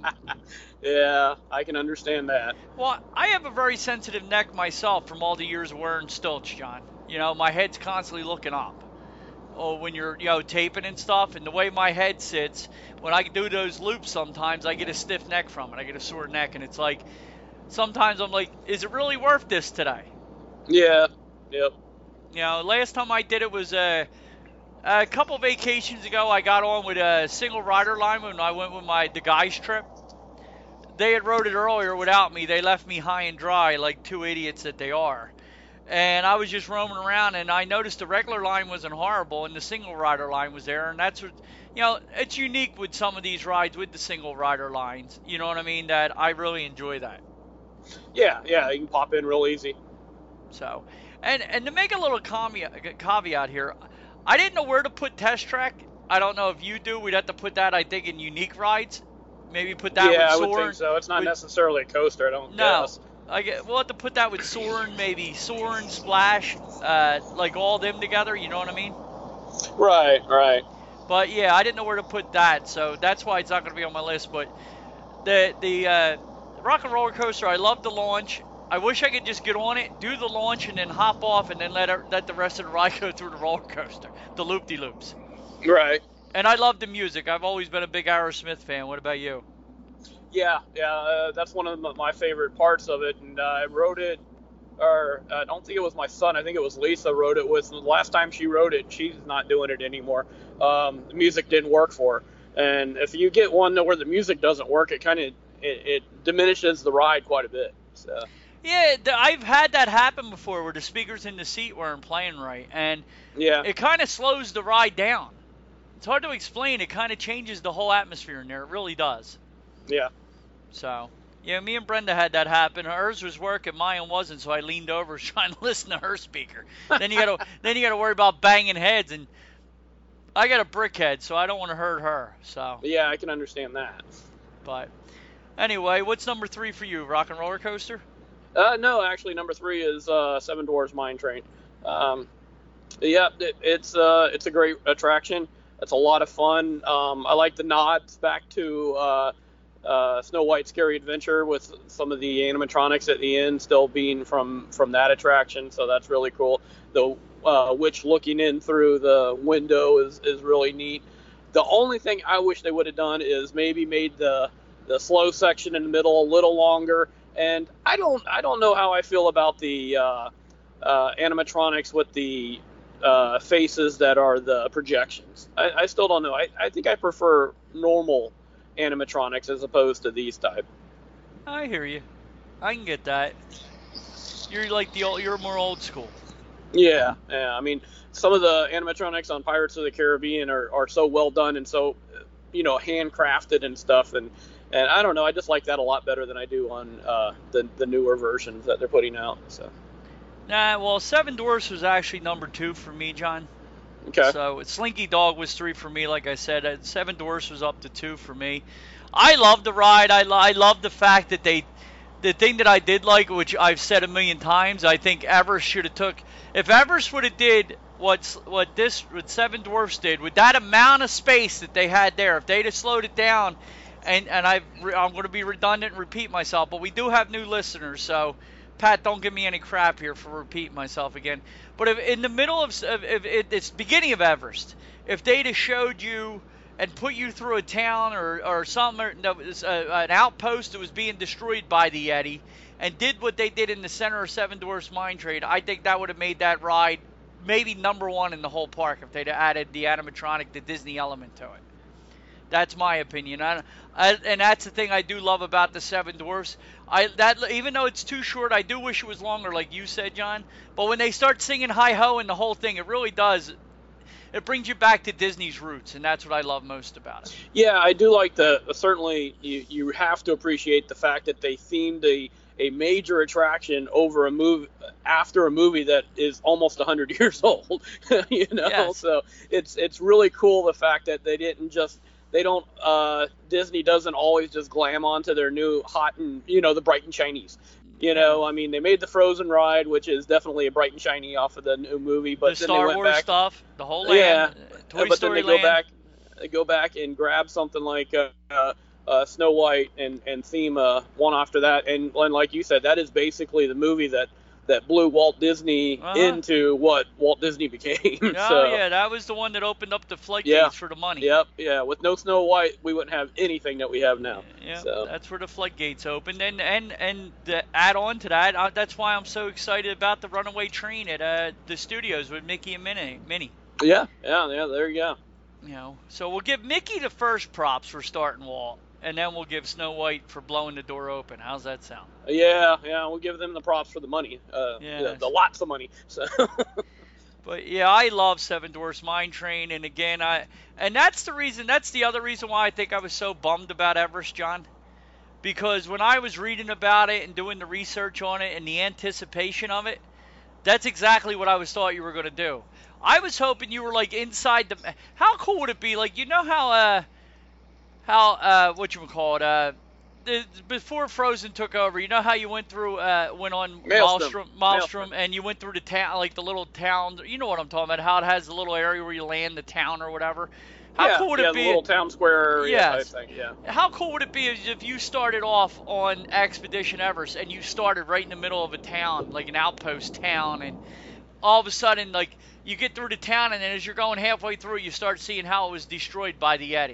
S3: Yeah, I can understand that.
S1: Well, I have a very sensitive neck myself from all the years of wearing stilts, John. You know, my head's constantly looking up. Oh, when you're, you know, taping and stuff, and the way my head sits, when I do those loops sometimes, I get a stiff neck from it. I get a sore neck, and it's like, sometimes I'm like, is it really worth this today?
S3: Yeah, yep.
S1: You know, last time I did it was, uh, a couple vacations ago, I got on with a single rider line when I went with my the guys trip. They had rode it earlier without me. They left me high and dry like two idiots that they are. And I was just roaming around, and I noticed the regular line wasn't horrible, and the single rider line was there. And that's what, you know, it's unique with some of these rides with the single rider lines. You know what I mean? That I really enjoy that.
S3: Yeah, yeah, you can pop in real easy.
S1: So, and and to make a little caveat, caveat here. I didn't know where to put Test Track. I don't know if you do. We'd have to put that, I think, in unique rides. Maybe put that
S3: yeah,
S1: with
S3: Soarin'.
S1: Yeah, I would
S3: think so. It's not
S1: with,
S3: necessarily a coaster, I don't
S1: no,
S3: guess.
S1: I get, we'll have to put that with Soarin', maybe Soarin', Splash, uh, like all them together, you know what I mean?
S3: Right, right.
S1: But, yeah, I didn't know where to put that, so that's why it's not going to be on my list. But the, the uh, Rock and Roller Coaster, I love the launch. I wish I could just get on it, do the launch, and then hop off, and then let it, let the rest of the ride go through the roller coaster, the loop-de-loops.
S3: Right.
S1: And I love the music. I've always been a big Aerosmith fan. What about you?
S3: Yeah, yeah, uh, that's one of my favorite parts of it. And uh, I rode it, or I don't think it was my son. I think it was Lisa rode it with. The last time she rode it, she's not doing it anymore. Um, the music didn't work for her. And if you get one where the music doesn't work, it kind of it, it diminishes the ride quite a bit. So.
S1: Yeah, I've had that happen before where the speakers in the seat weren't playing right, and
S3: yeah,
S1: it kind of slows the ride down. It's hard to explain. It kind of changes the whole atmosphere in there. It really does.
S3: Yeah.
S1: So, yeah, me and Brenda had that happen. Hers was working, mine wasn't, so I leaned over trying to listen to her speaker. Then you got to then you got to worry about banging heads, and I got a brick head, so I don't want to hurt her. So.
S3: Yeah, I can understand that.
S1: But anyway, what's number three for you? Rock and Roller Coaster?
S3: Uh, no, actually, number three is uh, Seven Dwarfs Mine Train. Um, yeah, it, it's uh, it's a great attraction. It's a lot of fun. Um, I like the nods back to uh, uh, Snow White's Scary Adventure with some of the animatronics at the end still being from, from that attraction, so that's really cool. The uh, witch looking in through the window is, is really neat. The only thing I wish they would have done is maybe made the the slow section in the middle a little longer. And I don't, I don't know how I feel about the uh, uh, animatronics with the uh, faces that are the projections. I, I still don't know. I, I think I prefer normal animatronics as opposed to these type.
S1: I hear you. I can get that. You're like the old, you're more old school.
S3: Yeah, yeah. I mean, some of the animatronics on Pirates of the Caribbean are, are so well done and so, you know, handcrafted and stuff. And And I don't know, I just like that a lot better than I do on uh, the the newer versions that they're putting out. So.
S1: Nah, well, Seven Dwarfs was actually number two for me, John.
S3: Okay.
S1: So Slinky Dog was three for me, like I said. Uh, Seven Dwarfs was up to two for me. I love the ride. I, lo- I love the fact that they, the thing that I did like, which I've said a million times, I think Everest should have took. If Everest would have did what's what this what Seven Dwarfs did with that amount of space that they had there, if they'd have slowed it down. And and I've, I'm going to be redundant and repeat myself, but we do have new listeners, so Pat, don't give me any crap here for repeating myself again. But if in the middle of, of, of it, it's beginning of Everest, if they'd have showed you and put you through a town or or something, that was a, an outpost that was being destroyed by the Yeti, and did what they did in the center of Seven Dwarfs Mine Train, I think that would have made that ride maybe number one in the whole park if they'd have added the animatronic, the Disney element to it. That's my opinion. I, I, and that's the thing I do love about the Seven Dwarfs. I that even though it's too short, I do wish it was longer, like you said, John. But when they start singing "Hi Ho" and the whole thing, it really does. it brings you back to Disney's roots, and that's what I love most about it.
S3: Yeah, I do like the certainly you, you have to appreciate the fact that they themed a a major attraction over a movie after a movie that is almost one hundred years old. you know,
S1: Yes.
S3: So it's it's really cool the fact that they didn't just they don't uh, Disney doesn't always just glam onto their new hot and you know the bright and shinies. You know, I mean, they made the Frozen ride, which is definitely a bright and shiny off of the new movie, but
S1: the
S3: then
S1: Star
S3: they went
S1: Wars
S3: back,
S1: stuff, the whole land,
S3: yeah,
S1: uh, Toy
S3: but
S1: Story
S3: then they
S1: land.
S3: go back, they go back and grab something like uh, uh, uh, Snow White and and theme uh, one after that, and, and like you said, that is basically the movie that that blew Walt Disney
S1: Uh-huh.
S3: into what Walt Disney became.
S1: Oh,
S3: so,
S1: yeah, that was the one that opened up the floodgates
S3: Yeah.
S1: for the money.
S3: Yep, yeah. With no Snow White, we wouldn't have anything that we have now.
S1: Yeah,
S3: So.
S1: that's where the floodgates opened, and and and to add on to that, uh, that's why I'm so excited about the Runaway Train at uh, the studios with Mickey and Minnie. Minnie,
S3: Yeah, yeah, yeah. There you go.
S1: you know, so we'll give Mickey the first props for starting Walt, and then we'll give Snow White for blowing the door open. How's that sound?
S3: Yeah, yeah. We'll give them the props for the money. Uh,
S1: Yes.
S3: the, the lots of money. So.
S1: But yeah, I love Seven Dwarfs Mine Train, and again, I and that's the reason. That's the other reason why I think I was so bummed about Everest, John, because when I was reading about it and doing the research on it and the anticipation of it, that's exactly what I was thought you were going to do. I was hoping you were like inside the. How cool would it be? Like, you know how uh how uh what you would call it uh. The, before Frozen took over, you know how you went through, uh, went on
S3: Maelstrom.
S1: Maelstrom, Maelstrom, and you went through the town, like the little town. You know what I'm talking about? How it has the little area where you land the town or whatever. How
S3: yeah,
S1: cool would
S3: yeah,
S1: it be?
S3: the little town square area
S1: Yes.
S3: type thing. Yeah.
S1: How cool would it be if you started off on Expedition Everest and you started right in the middle of a town, like an outpost town, and all of a sudden, like you get through the town, and then as you're going halfway through, you start seeing how it was destroyed by the Yeti.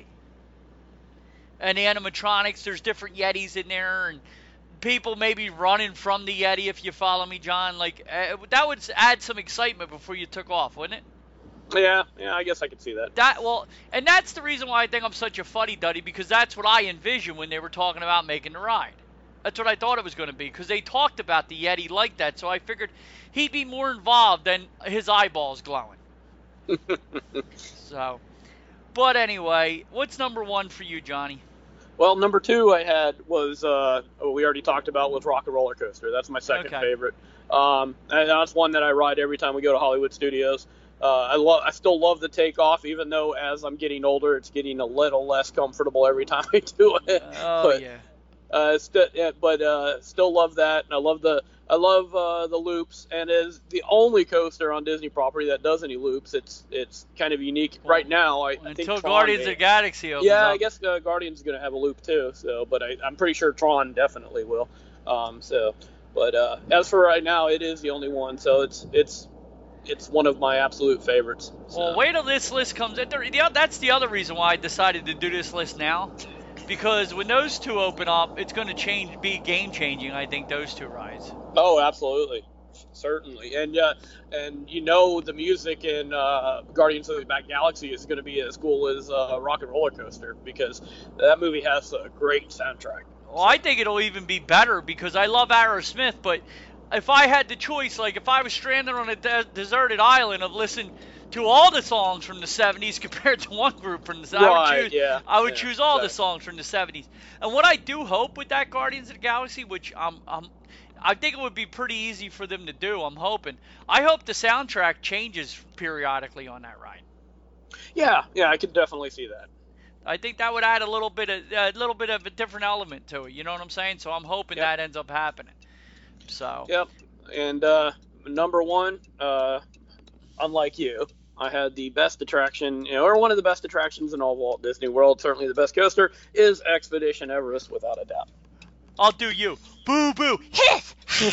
S1: And the animatronics, there's different Yetis in there, and people maybe running from the Yeti, if you follow me, John. Like, uh, that would add some excitement before you took off, wouldn't it?
S3: Yeah, yeah, I guess I could see that.
S1: That well, and that's the reason why I think I'm such a fuddy-duddy, because that's what I envisioned when they were talking about making the ride. That's what I thought it was going to be, because they talked about the Yeti like that, so I figured he'd be more involved than his eyeballs glowing. So, but anyway, what's number one for you, Johnny?
S3: Well, number two I had was uh, we already talked about was Rock and Roller Coaster. That's my second
S1: Okay.
S3: favorite. Um, and that's one that I ride every time we go to Hollywood Studios. Uh, I love. I still love the takeoff, even though as I'm getting older, it's getting a little less comfortable every time I do it.
S1: Oh,
S3: but,
S1: yeah.
S3: Uh, st- yeah, but uh, still love that, and I love the I love uh, the loops, and is the only coaster on Disney property that does any loops. It's it's kind of unique
S1: Well,
S3: right now. I, I think
S1: Until
S3: Tron
S1: Guardians
S3: may-
S1: of the Galaxy opens
S3: yeah,
S1: up.
S3: I guess uh, Guardians is going to have a loop too. So, but I, I'm pretty sure Tron definitely will. Um, so, but uh, as for right now, it is the only one. So it's it's it's one of my absolute favorites. So.
S1: Well, wait till this list comes in. There- the- That's the other reason why I decided to do this list now. Because when those two open up, it's going to change, be game changing. I think those two rides.
S3: Oh, absolutely, certainly, and uh, and you know the music in uh, Guardians of the Back Galaxy is going to be as cool as uh, Rock and Roller Coaster, because that movie has a great soundtrack.
S1: Well, I think it'll even be better because I love Aerosmith. But if I had the choice, like if I was stranded on a de- deserted island of listening to all the songs from the seventies compared to one group from the seventies, I would
S3: Right,
S1: choose,
S3: yeah,
S1: I would
S3: yeah,
S1: choose all the
S3: exactly.
S1: songs from the seventies. And what I do hope with that Guardians of the Galaxy, which I'm, I'm, I think it would be pretty easy for them to do. I'm hoping. I hope the soundtrack changes periodically on that ride.
S3: Yeah, yeah, I could definitely see that.
S1: I think that would add a little bit of a little bit of a different element to it. You know what I'm saying? So I'm hoping
S3: Yep.
S1: that ends up happening. So.
S3: Yep, and uh, number one, uh, unlike you, I had the best attraction, you know, or one of the best attractions in all Walt Disney World. Certainly, the best coaster is Expedition Everest, without a doubt.
S1: I'll do you. Boo boo hiss.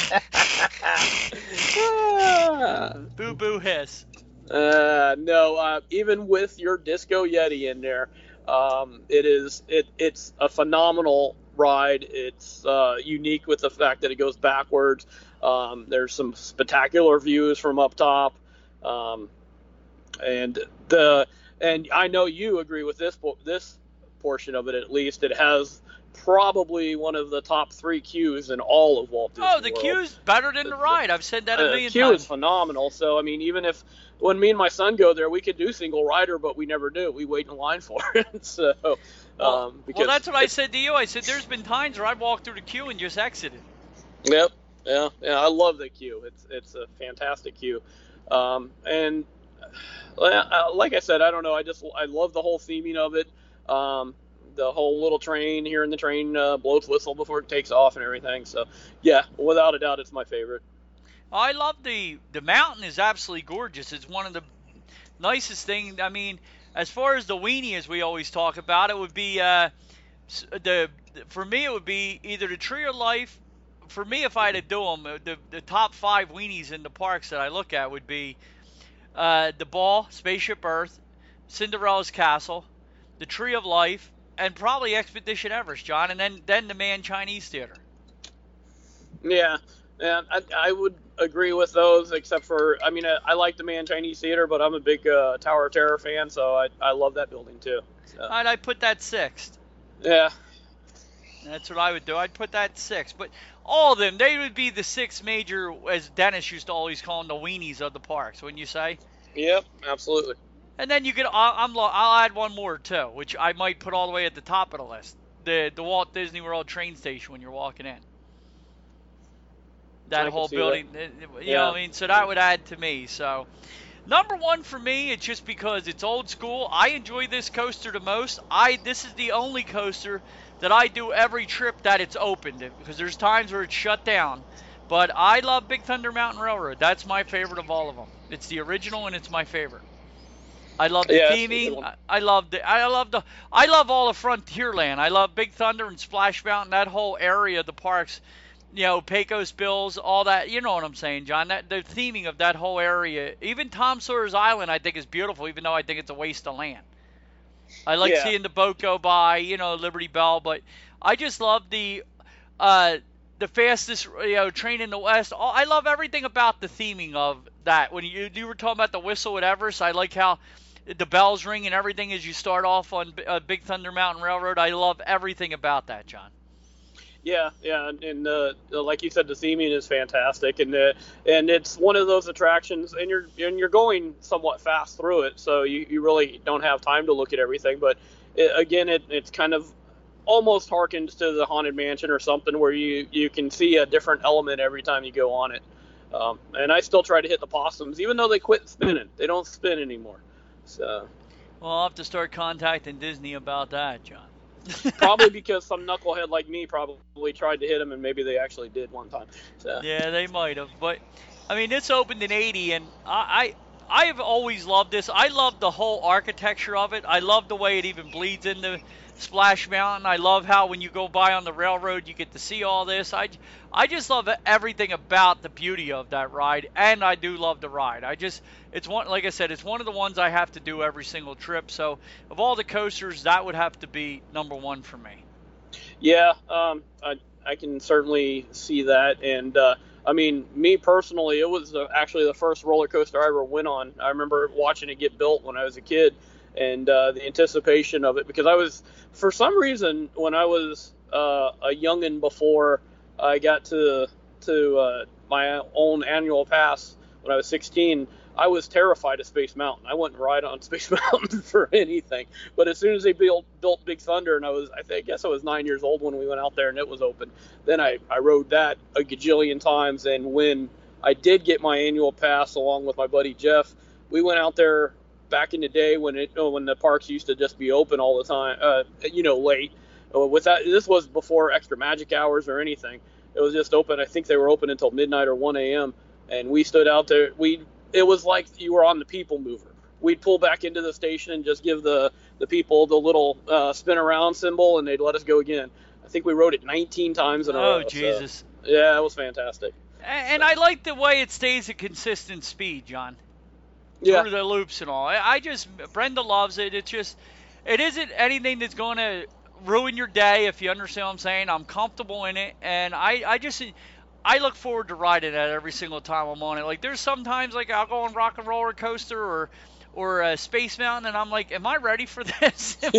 S1: Boo boo hiss.
S3: Uh, no, uh, even with your Disco Yeti in there, um, it is it it's a phenomenal ride. It's uh, unique with the fact that it goes backwards. Um, there's some spectacular views from up top, um, and the and I know you agree with this po- this portion of it at least. It has probably one of the top three queues in all of Walt Disney
S1: Oh, the
S3: World.
S1: queue's better than the ride. I've said that a
S3: Uh,
S1: million
S3: queue
S1: times.
S3: is phenomenal. So I mean, even if when me and my son go there, we could do single rider, but we never do. We wait in line for it. So,
S1: well,
S3: um, because
S1: well, that's what I said to you. I said there's been times where I walked through the queue and just exited.
S3: Yep. Yeah. Yeah. I love the queue. It's it's a fantastic queue, um, and uh, like I said, I don't know. I just I love the whole theming of it. Um, the whole little train, hearing the train uh, blow its whistle before it takes off and everything. So, yeah, without a doubt, it's my favorite.
S1: I love the the mountain is absolutely gorgeous. It's one of the nicest things. I mean, as far as the weenie, as we always talk about, it would be uh, the for me it would be either the Tree of Life. For me, if I had to do them, the the top five weenies in the parks that I look at would be uh, the Ball, Spaceship Earth, Cinderella's Castle, the Tree of Life, and probably Expedition Everest, John, and then then the Man Chinese Theater.
S3: Yeah, and I, I would agree with those, except for, I mean, I, I like the Man Chinese Theater, but I'm a big uh, Tower of Terror fan, so I, I love that building too. So.
S1: I'd, I'd put that sixth.
S3: Yeah.
S1: That's what I would do. I'd put that sixth. But all of them, they would be the six major, as Dennis used to always call them, the weenies of the parks, wouldn't you say?
S3: Yep, absolutely.
S1: And then you could, I'm, I'll add one more too, which I might put all the way at the top of the list. The the Walt Disney World train station when you're walking in. That
S3: I
S1: whole
S3: can see
S1: building,
S3: that.
S1: you
S3: Yeah.
S1: know what I mean? So that would add to me. So number one for me, it's just because it's old school. I enjoy this coaster the most. I This is the only coaster that I do every trip that it's opened, because there's times where it's shut down. But I love Big Thunder Mountain Railroad. That's my favorite of all of them. It's the original and it's my favorite. I love the
S3: Yeah, that's a good
S1: theming.
S3: one.
S1: I, I love the. I love the. I love all of Frontierland. I love Big Thunder and Splash Mountain. That whole area of the parks. You know, Pecos Bills, all that. You know what I'm saying, John? That the theming of that whole area. Even Tom Sawyer's Island, I think, is beautiful, even though I think it's a waste of land. I like
S3: Yeah.
S1: seeing the boat go by. You know, Liberty Bell, but I just love the. Uh, the fastest, you know, train in the West. All, I love everything about the theming of that. When you you were talking about the whistle at Everest, I like how the bells ring and everything as you start off on uh, Big Thunder Mountain Railroad. I love everything about that, John.
S3: Yeah, yeah, and uh, like you said, the theming is fantastic, and uh, and it's one of those attractions, and you're and you're going somewhat fast through it, so you, you really don't have time to look at everything. But it, again, it it's kind of almost harkens to the Haunted Mansion or something, where you you can see a different element every time you go on it. Um, and I still try to hit the possums, even though they quit spinning. They don't spin anymore. So
S1: Well, I'll have to start contacting Disney about that, John.
S3: probably because some knucklehead like me probably tried to hit them, and maybe they actually did one time. So.
S1: Yeah, they might have. But, I mean, this opened in eighty, and I, I, I have always loved this. I love the whole architecture of it. I love the way it even bleeds into Splash Mountain. I love how when you go by on the railroad, you get to see all this. I, I just love everything about the beauty of that ride, and I do love the ride. I just, it's one, like I said, it's one of the ones I have to do every single trip. So, of all the coasters, that would have to be number one for me.
S3: Yeah, um, I, I can certainly see that. And, uh, I mean, me personally, it was uh, actually the first roller coaster I ever went on. I remember watching it get built when I was a kid, and uh, the anticipation of it. Because I was, for some reason, when I was uh, a youngin' before I got to, to uh, my own annual pass when I was sixteen, I was terrified of Space Mountain. I wouldn't ride on Space Mountain for anything. But as soon as they built built Big Thunder, and I was, I, think, I guess I was nine years old when we went out there and it was open, then I, I rode that a gajillion times. And when I did get my annual pass along with my buddy Jeff, we went out there back in the day when it when the parks used to just be open all the time, uh, you know, late. With that, this was before extra magic hours or anything. It was just open. I think they were open until midnight or one a.m. And we stood out there. We It was like you were on the People Mover. We'd pull back into the station and just give the, the people the little uh, spin around symbol, and they'd let us go again. I think we rode it nineteen times in a row.
S1: Oh, Jesus.
S3: So, yeah, it was fantastic.
S1: And, and I like the way it stays at consistent speed, John.
S3: Yeah.
S1: Through the loops and all. I, I just, Brenda loves it. It's just, it isn't anything that's going to ruin your day, if you understand what I'm saying. I'm comfortable in it, and I, I just, I look forward to riding that every single time I'm on it. Like, there's sometimes, like, I'll go on Rock and Roller Coaster or, or uh, Space Mountain, and I'm like, am I ready for this? Am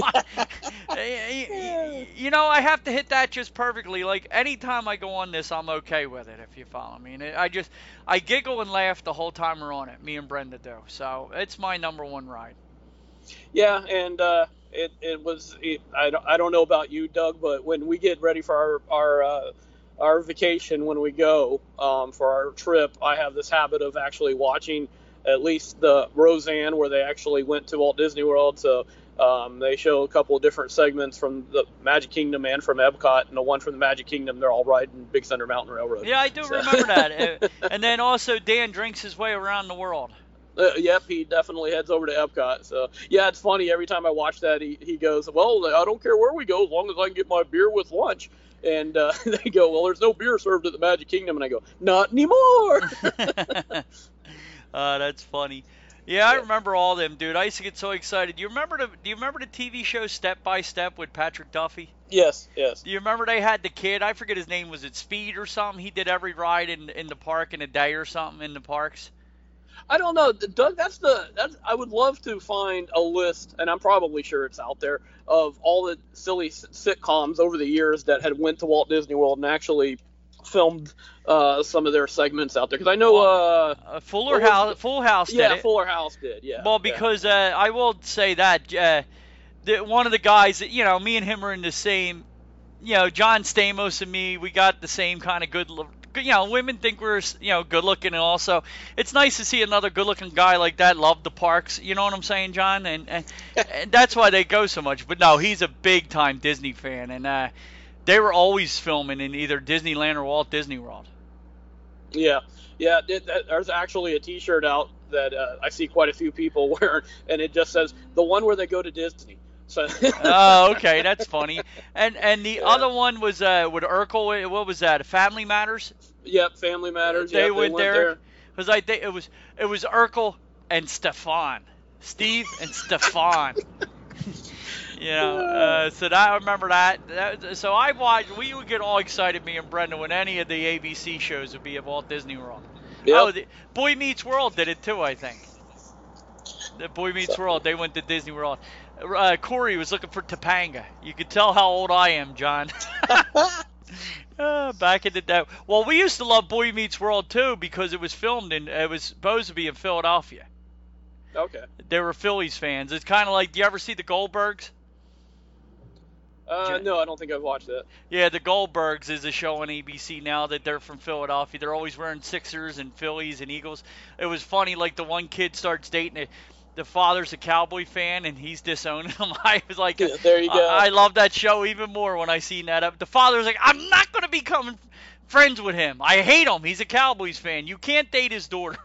S1: I, you know, I have to hit that just perfectly. Like, anytime I go on this, I'm okay with it, if you follow me. And it, I just, I giggle and laugh the whole time we're on it, me and Brenda do. So it's my number one ride.
S3: Yeah, and uh, it, it was, it, I, don't, I don't know about you, Doug, but when we get ready for our, our, uh, our vacation, when we go um, for our trip, I have this habit of actually watching at least the Roseanne, where they actually went to Walt Disney World. So um, they show a couple of different segments from the Magic Kingdom and from Epcot, and the one from the Magic Kingdom, they're all riding Big Thunder Mountain Railroad.
S1: Yeah, I do so. remember that. And then also Dan drinks his way around the world.
S3: Uh, yep, he definitely heads over to Epcot. So, yeah, it's funny. Every time I watch that, he, he goes, well, I don't care where we go as long as I can get my beer with lunch. And uh, they go, well, there's no beer served at the Magic Kingdom. And I go, not anymore.
S1: uh, that's funny. Yeah, I remember all them, dude. I used to get so excited. Do you remember the Do you remember the T V show Step by Step with Patrick Duffy?
S3: Yes, yes.
S1: Do you remember they had the kid? I forget his name. Was it Speed or something? He did every ride in in the park in a day or something in the parks.
S3: I don't know, Doug. That's the. That's. I would love to find a list, and I'm probably sure it's out there, of all the silly sitcoms over the years that had went to Walt Disney World and actually filmed uh, some of their segments out there. Because I know uh,
S1: uh, Fuller House. Full House did
S3: yeah,
S1: it.
S3: Fuller House did. Yeah.
S1: Well, because yeah. Uh, I will say that uh, the, one of the guys, that, you know, me and him are in the same. You know, John Stamos and me, we got the same kind of good. You know, women think we're, you know, good looking, and also it's nice to see another good looking guy like that love the parks. You know what I'm saying, John? And and, and that's why they go so much. But no, he's a big time Disney fan, and uh, they were always filming in either Disneyland or Walt Disney World.
S3: Yeah, yeah. It, that, there's actually a T-shirt out that uh, I see quite a few people wearing, and it just says the one where they go to Disney. So.
S1: Oh, okay, that's funny. And and the yeah. other one was uh, with Urkel. What was that? Family Matters.
S3: Yep, Family Matters.
S1: They,
S3: yep,
S1: went,
S3: they went
S1: there. Because I think it was it was Urkel and Stefan, Steve and Stefan. You know, uh, so that, I remember that. that. So I watched. We would get all excited, me and Brenda, when any of the A B C shows would be at Walt Disney World. Yep. Oh, the, Boy Meets World did it too, I think. The Boy Meets World, they went to Disney World. Uh, Corey was looking for Topanga. You could tell how old I am, John. uh, back in the day. Well, we used to love Boy Meets World too because it was filmed in. It was supposed to be in Philadelphia.
S3: Okay.
S1: They were Phillies fans. It's kind of like. Do you ever see the Goldbergs?
S3: Uh, no, I don't think I've watched that.
S1: Yeah, the Goldbergs is a show on A B C now that they're from Philadelphia. They're always wearing Sixers and Phillies and Eagles. It was funny. Like the one kid starts dating it. The father's a Cowboy fan, and he's disowning him. I was like,
S3: yeah, there you go.
S1: I, I love that show even more when I seen that. The father's like, I'm not going to become friends with him. I hate him. He's a Cowboys fan. You can't date his daughter.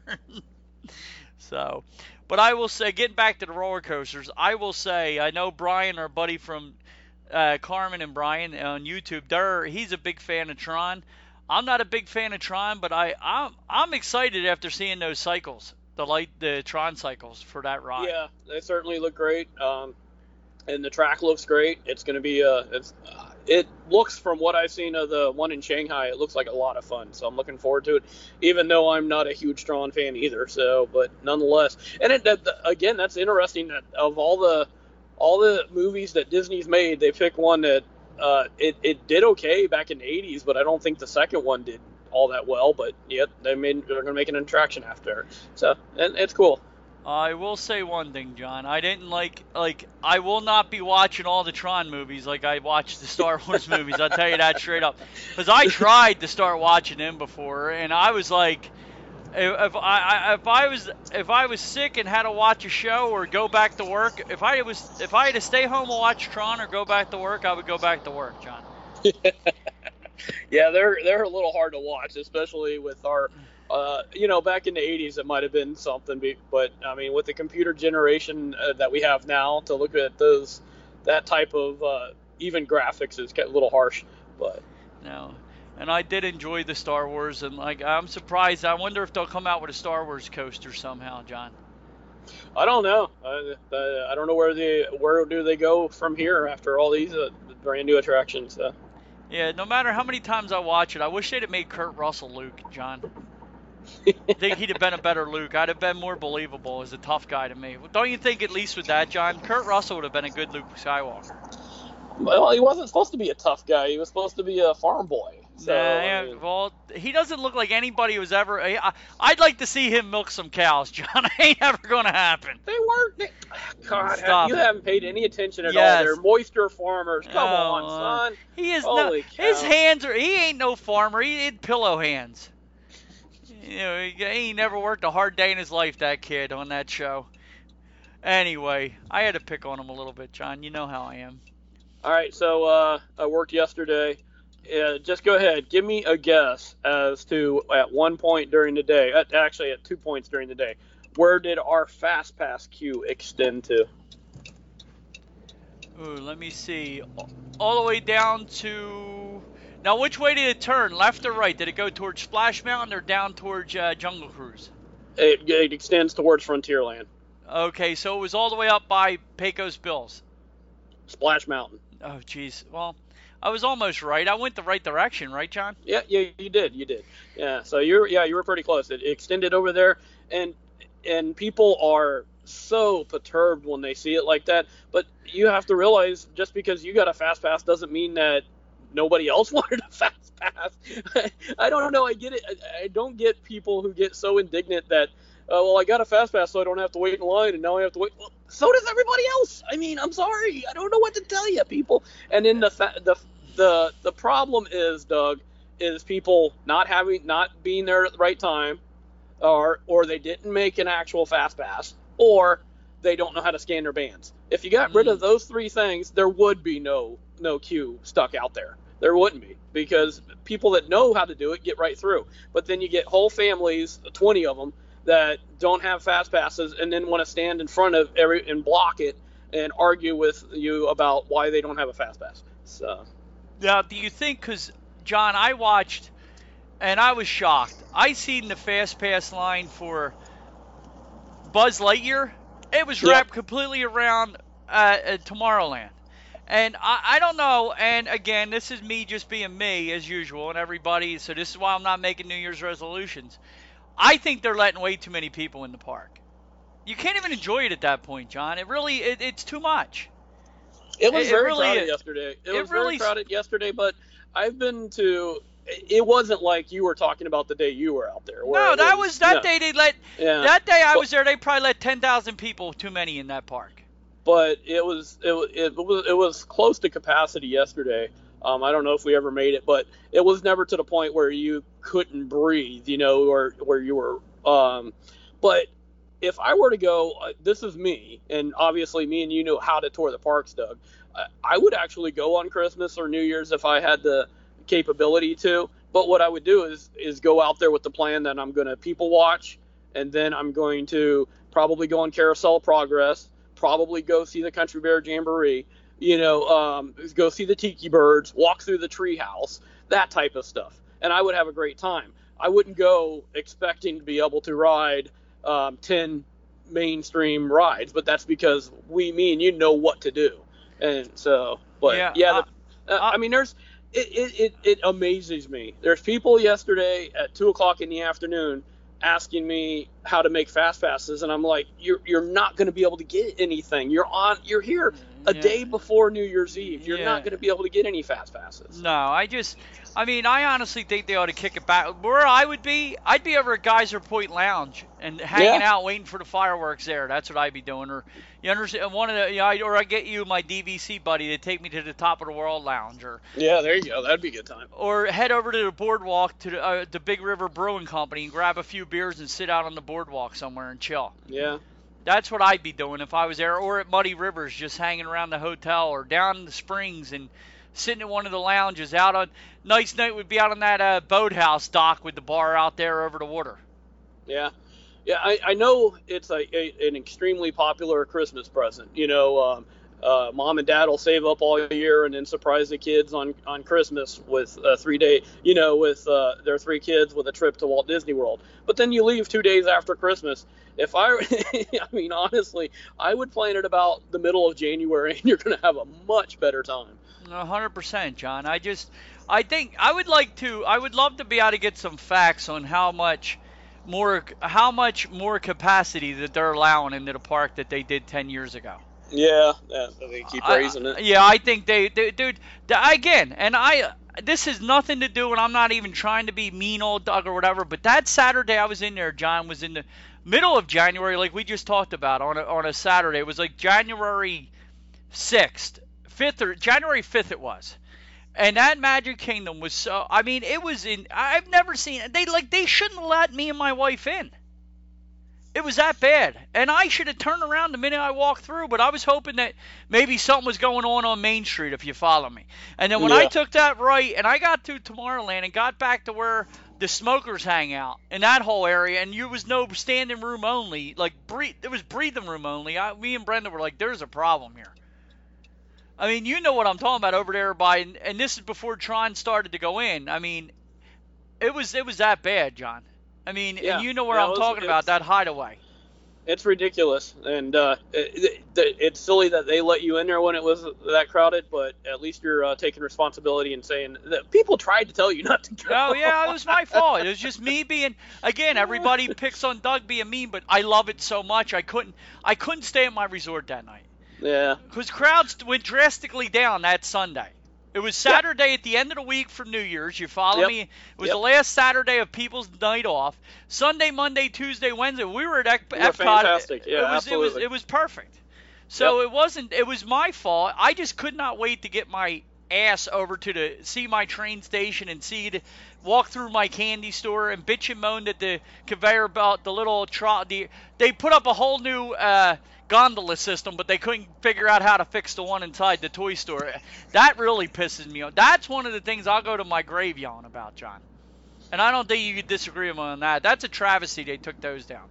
S1: So, but I will say, getting back to the roller coasters, I will say, I know Brian, our buddy from uh, Carmen and Brian on YouTube, they're, he's a big fan of Tron. I'm not a big fan of Tron, but I, I'm, I'm excited after seeing those cycles. The light, the Tron cycles for that ride.
S3: Yeah, they certainly look great, um, and the track looks great. It's going to be a. It's, uh, it looks, from what I've seen of the one in Shanghai, it looks like a lot of fun. So I'm looking forward to it, even though I'm not a huge Tron fan either. So, but nonetheless, and it, that, again, that's interesting. That of all the all the movies that Disney's made, they pick one that uh, it it did okay back in the eighties, but I don't think the second one did all that well, but yep, they made they're gonna make an attraction after, so and it's cool.
S1: I will say one thing, John. I didn't like like I will not be watching all the Tron movies like I watched the Star Wars movies. I'll tell you that straight up, because I tried to start watching them before, and I was like, if, if I if I was if I was sick and had to watch a show or go back to work, if I was if I had to stay home and watch Tron or go back to work, I would go back to work, John.
S3: Yeah, they're they're a little hard to watch, especially with our, uh, you know, back in the eighties it might have been something, but I mean, with the computer generation uh, that we have now, to look at those, that type of uh, even graphics is a little harsh, but.
S1: No, and I did enjoy the Star Wars, and like I'm surprised. I wonder if they'll come out with a Star Wars coaster somehow, John.
S3: I don't know. I, uh, I don't know where they where do they go from here after all these uh, brand new attractions. So.
S1: Yeah, no matter how many times I watch it, I wish they'd have made Kurt Russell Luke, John. I think he'd have been a better Luke. I'd have been more believable as a tough guy to me. Don't you think, at least with that, John? Kurt Russell would have been a good Luke Skywalker.
S3: Well, he wasn't supposed to be a tough guy. He was supposed to be a farm boy. So,
S1: nah,
S3: I mean,
S1: well, he doesn't look like anybody who's ever. I, I'd like to see him milk some cows, John. Ain't ever going to happen.
S3: They weren't. They, God,
S1: Stop
S3: you
S1: it.
S3: haven't paid any attention at
S1: Yes.
S3: all. They're moisture farmers. Come
S1: Oh,
S3: on,
S1: uh,
S3: son.
S1: He is
S3: Holy
S1: not. His
S3: cow.
S1: hands are. He ain't no farmer. He had pillow hands. You know, he, he ain't never worked a hard day in his life. That kid on that show. Anyway, I had to pick on him a little bit, John. You know how I am.
S3: All right, so uh, I worked yesterday. Uh, just go ahead. Give me a guess as to at one point during the day, at, actually at two points during the day, where did our fast pass queue extend to?
S1: Ooh, let me see. All the way down to. Now, which way did it turn? Left or right? Did it go towards Splash Mountain or down towards uh, Jungle Cruise?
S3: It, it extends towards Frontierland.
S1: Okay, so it was all the way up by Pecos Bills.
S3: Splash Mountain.
S1: Oh, jeez. Well, I was almost right. I went the right direction, right, John?
S3: Yeah, yeah, you did, you did. Yeah, so you're, yeah, you were pretty close. It extended over there, and and people are so perturbed when they see it like that. But you have to realize, just because you got a fast pass doesn't mean that nobody else wanted a fast pass. I don't know. I get it. I, I don't get people who get so indignant that, uh, well, I got a fast pass, so I don't have to wait in line, and now I have to wait. Well, so does everybody else. I mean, I'm sorry. I don't know what to tell you, people. And then the fa- the the the problem is, Doug, is people not having not being there at the right time, or or they didn't make an actual fast pass, or they don't know how to scan their bands. If you got rid of those three things, there would be no no queue stuck out there. There wouldn't be, because people that know how to do it get right through. But then you get whole families, twenty of them, that don't have fast passes and then want to stand in front of every and block it and argue with you about why they don't have a fast pass. So,
S1: now, do you think, because, John, I watched, and I was shocked. I seen the fast pass line for Buzz Lightyear. It was
S3: Yeah.
S1: wrapped completely around uh, uh, Tomorrowland. And I, I don't know, and again, this is me just being me, as usual, and everybody, so this is why I'm not making New Year's resolutions. I think they're letting way too many people in the park. You can't even enjoy it at that point, John. It really, it, it's too much.
S3: it was
S1: It- it
S3: very
S1: really
S3: crowded
S1: is.
S3: yesterday. It,
S1: It
S3: was
S1: really-
S3: very crowded yesterday, but I've been to. It wasn't like you were talking about the day you were out there. where
S1: No,
S3: it
S1: that was, that
S3: no.
S1: day they let,
S3: Yeah.
S1: that day I
S3: But-
S1: was there, they probably let ten thousand people too many in that park.
S3: But it was it, wa- it was it was close to capacity yesterday. Um, I don't know if we ever made it, but it was never to the point where you couldn't breathe, you know, or where you were. Um, but if I were to go, uh, this is me, and obviously me and you know how to tour the parks, Doug. I, I would actually go on Christmas or New Year's if I had the capability to. But what I would do is is go out there with the plan that I'm going to people watch, and then I'm going to probably go on Carousel of Progress. Probably go see the Country Bear Jamboree, you know, um, go see the Tiki Birds, walk through the treehouse, that type of stuff. And I would have a great time. I wouldn't go expecting to be able to ride um, ten mainstream rides, but that's because we, me and you know what to do. And so, but
S1: Yeah,
S3: yeah,
S1: uh,
S3: the, uh,
S1: uh,
S3: I mean, there's, it, it, it, it amazes me. There's people yesterday at two o'clock in the afternoon asking me how to make fast passes, and I'm like, you're you're not going to be able to get anything. You're on you're here a
S1: Yeah.
S3: day before New Year's Eve. You're
S1: Yeah.
S3: not going to be able to get any fast passes.
S1: No, I just, I mean, I honestly think they ought to kick it back. Where I would be, I'd be over at Geyser Point Lounge and hanging
S3: Yeah.
S1: out waiting for the fireworks there. That's what I'd be doing. Or you understand? One of the, you know, I- or I get you my D V C buddy to take me to the Top of the World Lounge, or
S3: Yeah, there you go. That'd be a good time.
S1: or head over to the boardwalk to the, uh, the Big River Brewing Company and grab a few beers and sit out on the boardwalk somewhere and chill.
S3: Yeah.
S1: That's what I'd be doing if I was there, or at Muddy Rivers, just hanging around the hotel, or down in the Springs and sitting in one of the lounges. Out on nice night would be out on that uh, boathouse dock with the bar out there over the water.
S3: Yeah. Yeah, I, I know it's a, a an extremely popular Christmas present. You know, um, uh, mom and dad will save up all year and then surprise the kids on, on Christmas with a three day, you know, with uh, their three kids with a trip to Walt Disney World. But then you leave two days after Christmas. If I, I mean, honestly, I would plan it about the middle of January, and you're going to have a much better time.
S1: A hundred percent, John. I just, I think I would like to, I would love to be able to get some facts on how much more how much more capacity that they're allowing into the park that they did ten years ago.
S3: Yeah, yeah they keep raising
S1: I,
S3: it.
S1: Yeah, I think they, they dude, again, and I, this has nothing to do, and I'm not even trying to be mean old Doug or whatever, but that Saturday I was in there, John, was in the middle of January, like we just talked about, on a, on a Saturday. It was like January sixth, fifth, or January fifth it was. And that Magic Kingdom was so, I mean, it was in, I've never seen, they like, they shouldn't have let me and my wife in. It was that bad. And I should have turned around the minute I walked through, but I was hoping that maybe something was going on on Main Street, if you follow me. And then when
S3: Yeah.
S1: I took that right, and I got to Tomorrowland and got back to where the smokers hang out in that whole area, and there was no standing room only, like, breathe, there was breathing room only. I, me and Brenda were like, there's a problem here. I mean, you know what I'm talking about over there by, and, and this is before Tron started to go in. I mean, it was it was that bad, John. I mean,
S3: Yeah.
S1: and you know where
S3: Yeah,
S1: I'm
S3: it was-
S1: talking
S3: it
S1: about,
S3: was-
S1: that hideaway.
S3: It's ridiculous, and uh, it, it, it's silly that they let you in there when it was that crowded. But at least you're uh, taking responsibility and saying that people tried to tell you not to go.
S1: Oh, yeah, it was my fault. It was just me being, again, everybody picks on Doug being mean, but I love it so much. I couldn't I couldn't stay at my resort that night.
S3: Yeah.
S1: Because crowds went drastically down that Sunday. It was Saturday at the end of the week for New Year's. You follow
S3: Yep.
S1: me? It was
S3: Yep.
S1: the last Saturday of people's night off. Sunday, Monday, Tuesday, Wednesday. We were at Ep-
S3: were
S1: Epcot.
S3: fantastic. Yeah,
S1: it was,
S3: absolutely.
S1: It was, it was perfect. So it wasn't. It was my fault. I just could not wait to get my ass over to the see my train station and see the walk through my candy store and bitch and moan that the conveyor belt, the little tro- the they put up a whole new uh, gondola system, but they couldn't figure out how to fix the one inside the toy store. That really pisses me off. That's one of the things I'll go to my grave yelling about, John. And I don't think you could disagree with me on that. That's a travesty they took those down.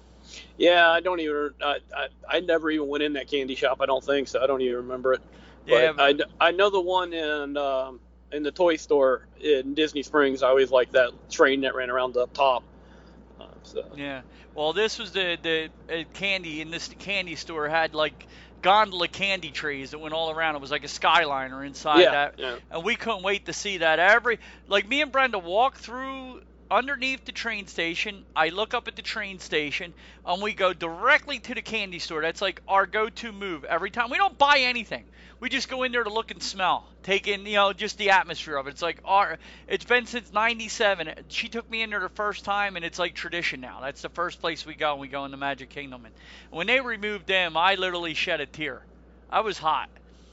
S3: Yeah, I don't even. I, I I never even went in that candy shop. I don't think so. I don't even remember it. But
S1: Yeah,
S3: I, I know the one in um, in the toy store in Disney Springs. I always liked that train that ran around up top. Uh, so.
S1: Yeah. Well, this was the the uh, candy, and this candy store had like gondola candy trays that went all around. It was like a Skyliner inside
S3: Yeah,
S1: that,
S3: yeah.
S1: and we couldn't wait to see that. Every like me and Brenda walk through underneath the train station. I look up at the train station, and we go directly to the candy store. That's like our go-to move every time. We don't buy anything. We just go in there to look and smell, take in, you know, just the atmosphere of it. It's like our, it's been since ninety-seven. She took me in there the first time, and it's like tradition now. That's the first place we go, and we go in the Magic Kingdom. And when they removed them, I literally shed a tear. I was hot.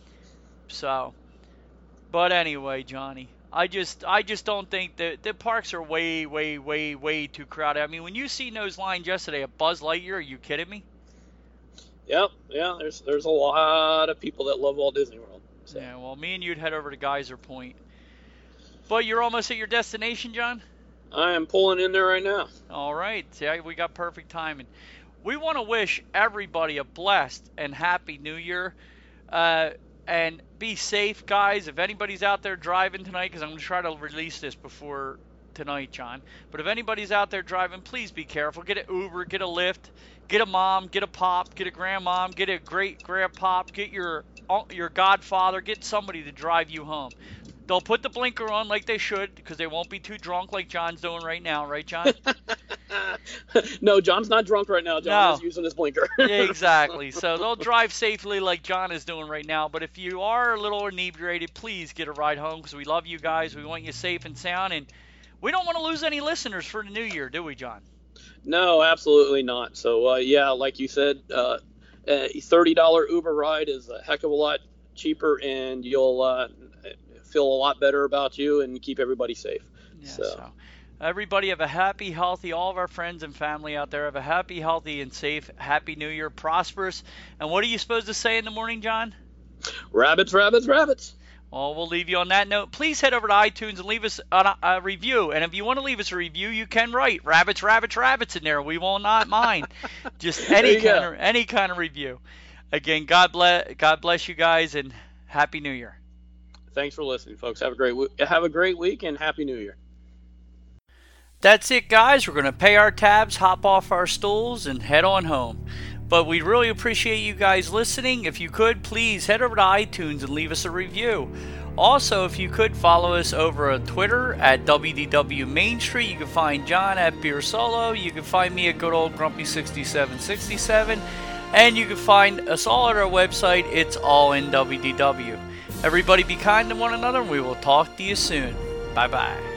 S1: So, but anyway, Johnny, I just, I just don't think that the parks are way, way, way, way too crowded. I mean, when you see those lines yesterday at Buzz Lightyear, are you kidding me?
S3: Yep, yeah. There's there's a lot of people that love Walt Disney World. So.
S1: Yeah, well, me and you'd head over to Geyser Point. But you're almost at your destination, John?
S3: I am pulling in there right now.
S1: All right. See, we got perfect timing. We want to wish everybody a blessed and happy New Year. Uh, and be safe, guys. If anybody's out there driving tonight, because I'm going to try to release this before tonight, John. But if anybody's out there driving, please be careful. Get an Uber, get a Lyft, get a mom, get a pop, get a grandmom, get a great grandpop, get your your godfather, get somebody to drive you home. They'll put the blinker on like they should, because they won't be too drunk like John's doing right now, right, John?
S3: No, John's not drunk right now. John
S1: No.
S3: is using his blinker.
S1: Exactly. So they'll drive safely like John is doing right now. But if you are a little inebriated, please get a ride home, because we love you guys. We want you safe and sound, and we don't want to lose any listeners for the new year, do we, John?
S3: No, absolutely not. So, uh, yeah, like you said, uh, a thirty dollar Uber ride is a heck of a lot cheaper, and you'll uh, feel a lot better about you and keep everybody safe.
S1: Yeah,
S3: so.
S1: so everybody have a happy, healthy, all of our friends and family out there have a happy, healthy, and safe, happy new year, prosperous. And what are you supposed to say in the morning, John?
S3: Rabbits, rabbits, rabbits.
S1: Well, we'll leave you on that note. Please head over to iTunes and leave us a, a review. And if you want to leave us a review, you can write rabbits, rabbits, rabbits in there. We will not mind. Just any
S3: There you
S1: kind
S3: go.
S1: of any kind of review. Again, God bless God bless you guys, and Happy New Year.
S3: Thanks for listening, folks. Have a great week. Have a great week and Happy New Year.
S1: That's it, guys. We're going to pay our tabs, hop off our stools, and head on home. But we really appreciate you guys listening. If you could, please head over to iTunes and leave us a review. Also, if you could follow us over on Twitter at W D W Main Street. You can find John at Beer Solo. You can find me at good old Grumpy sixty-seven sixty-seven. And you can find us all at our website. It's all in W D W. Everybody be kind to one another, and we will talk to you soon. Bye-bye.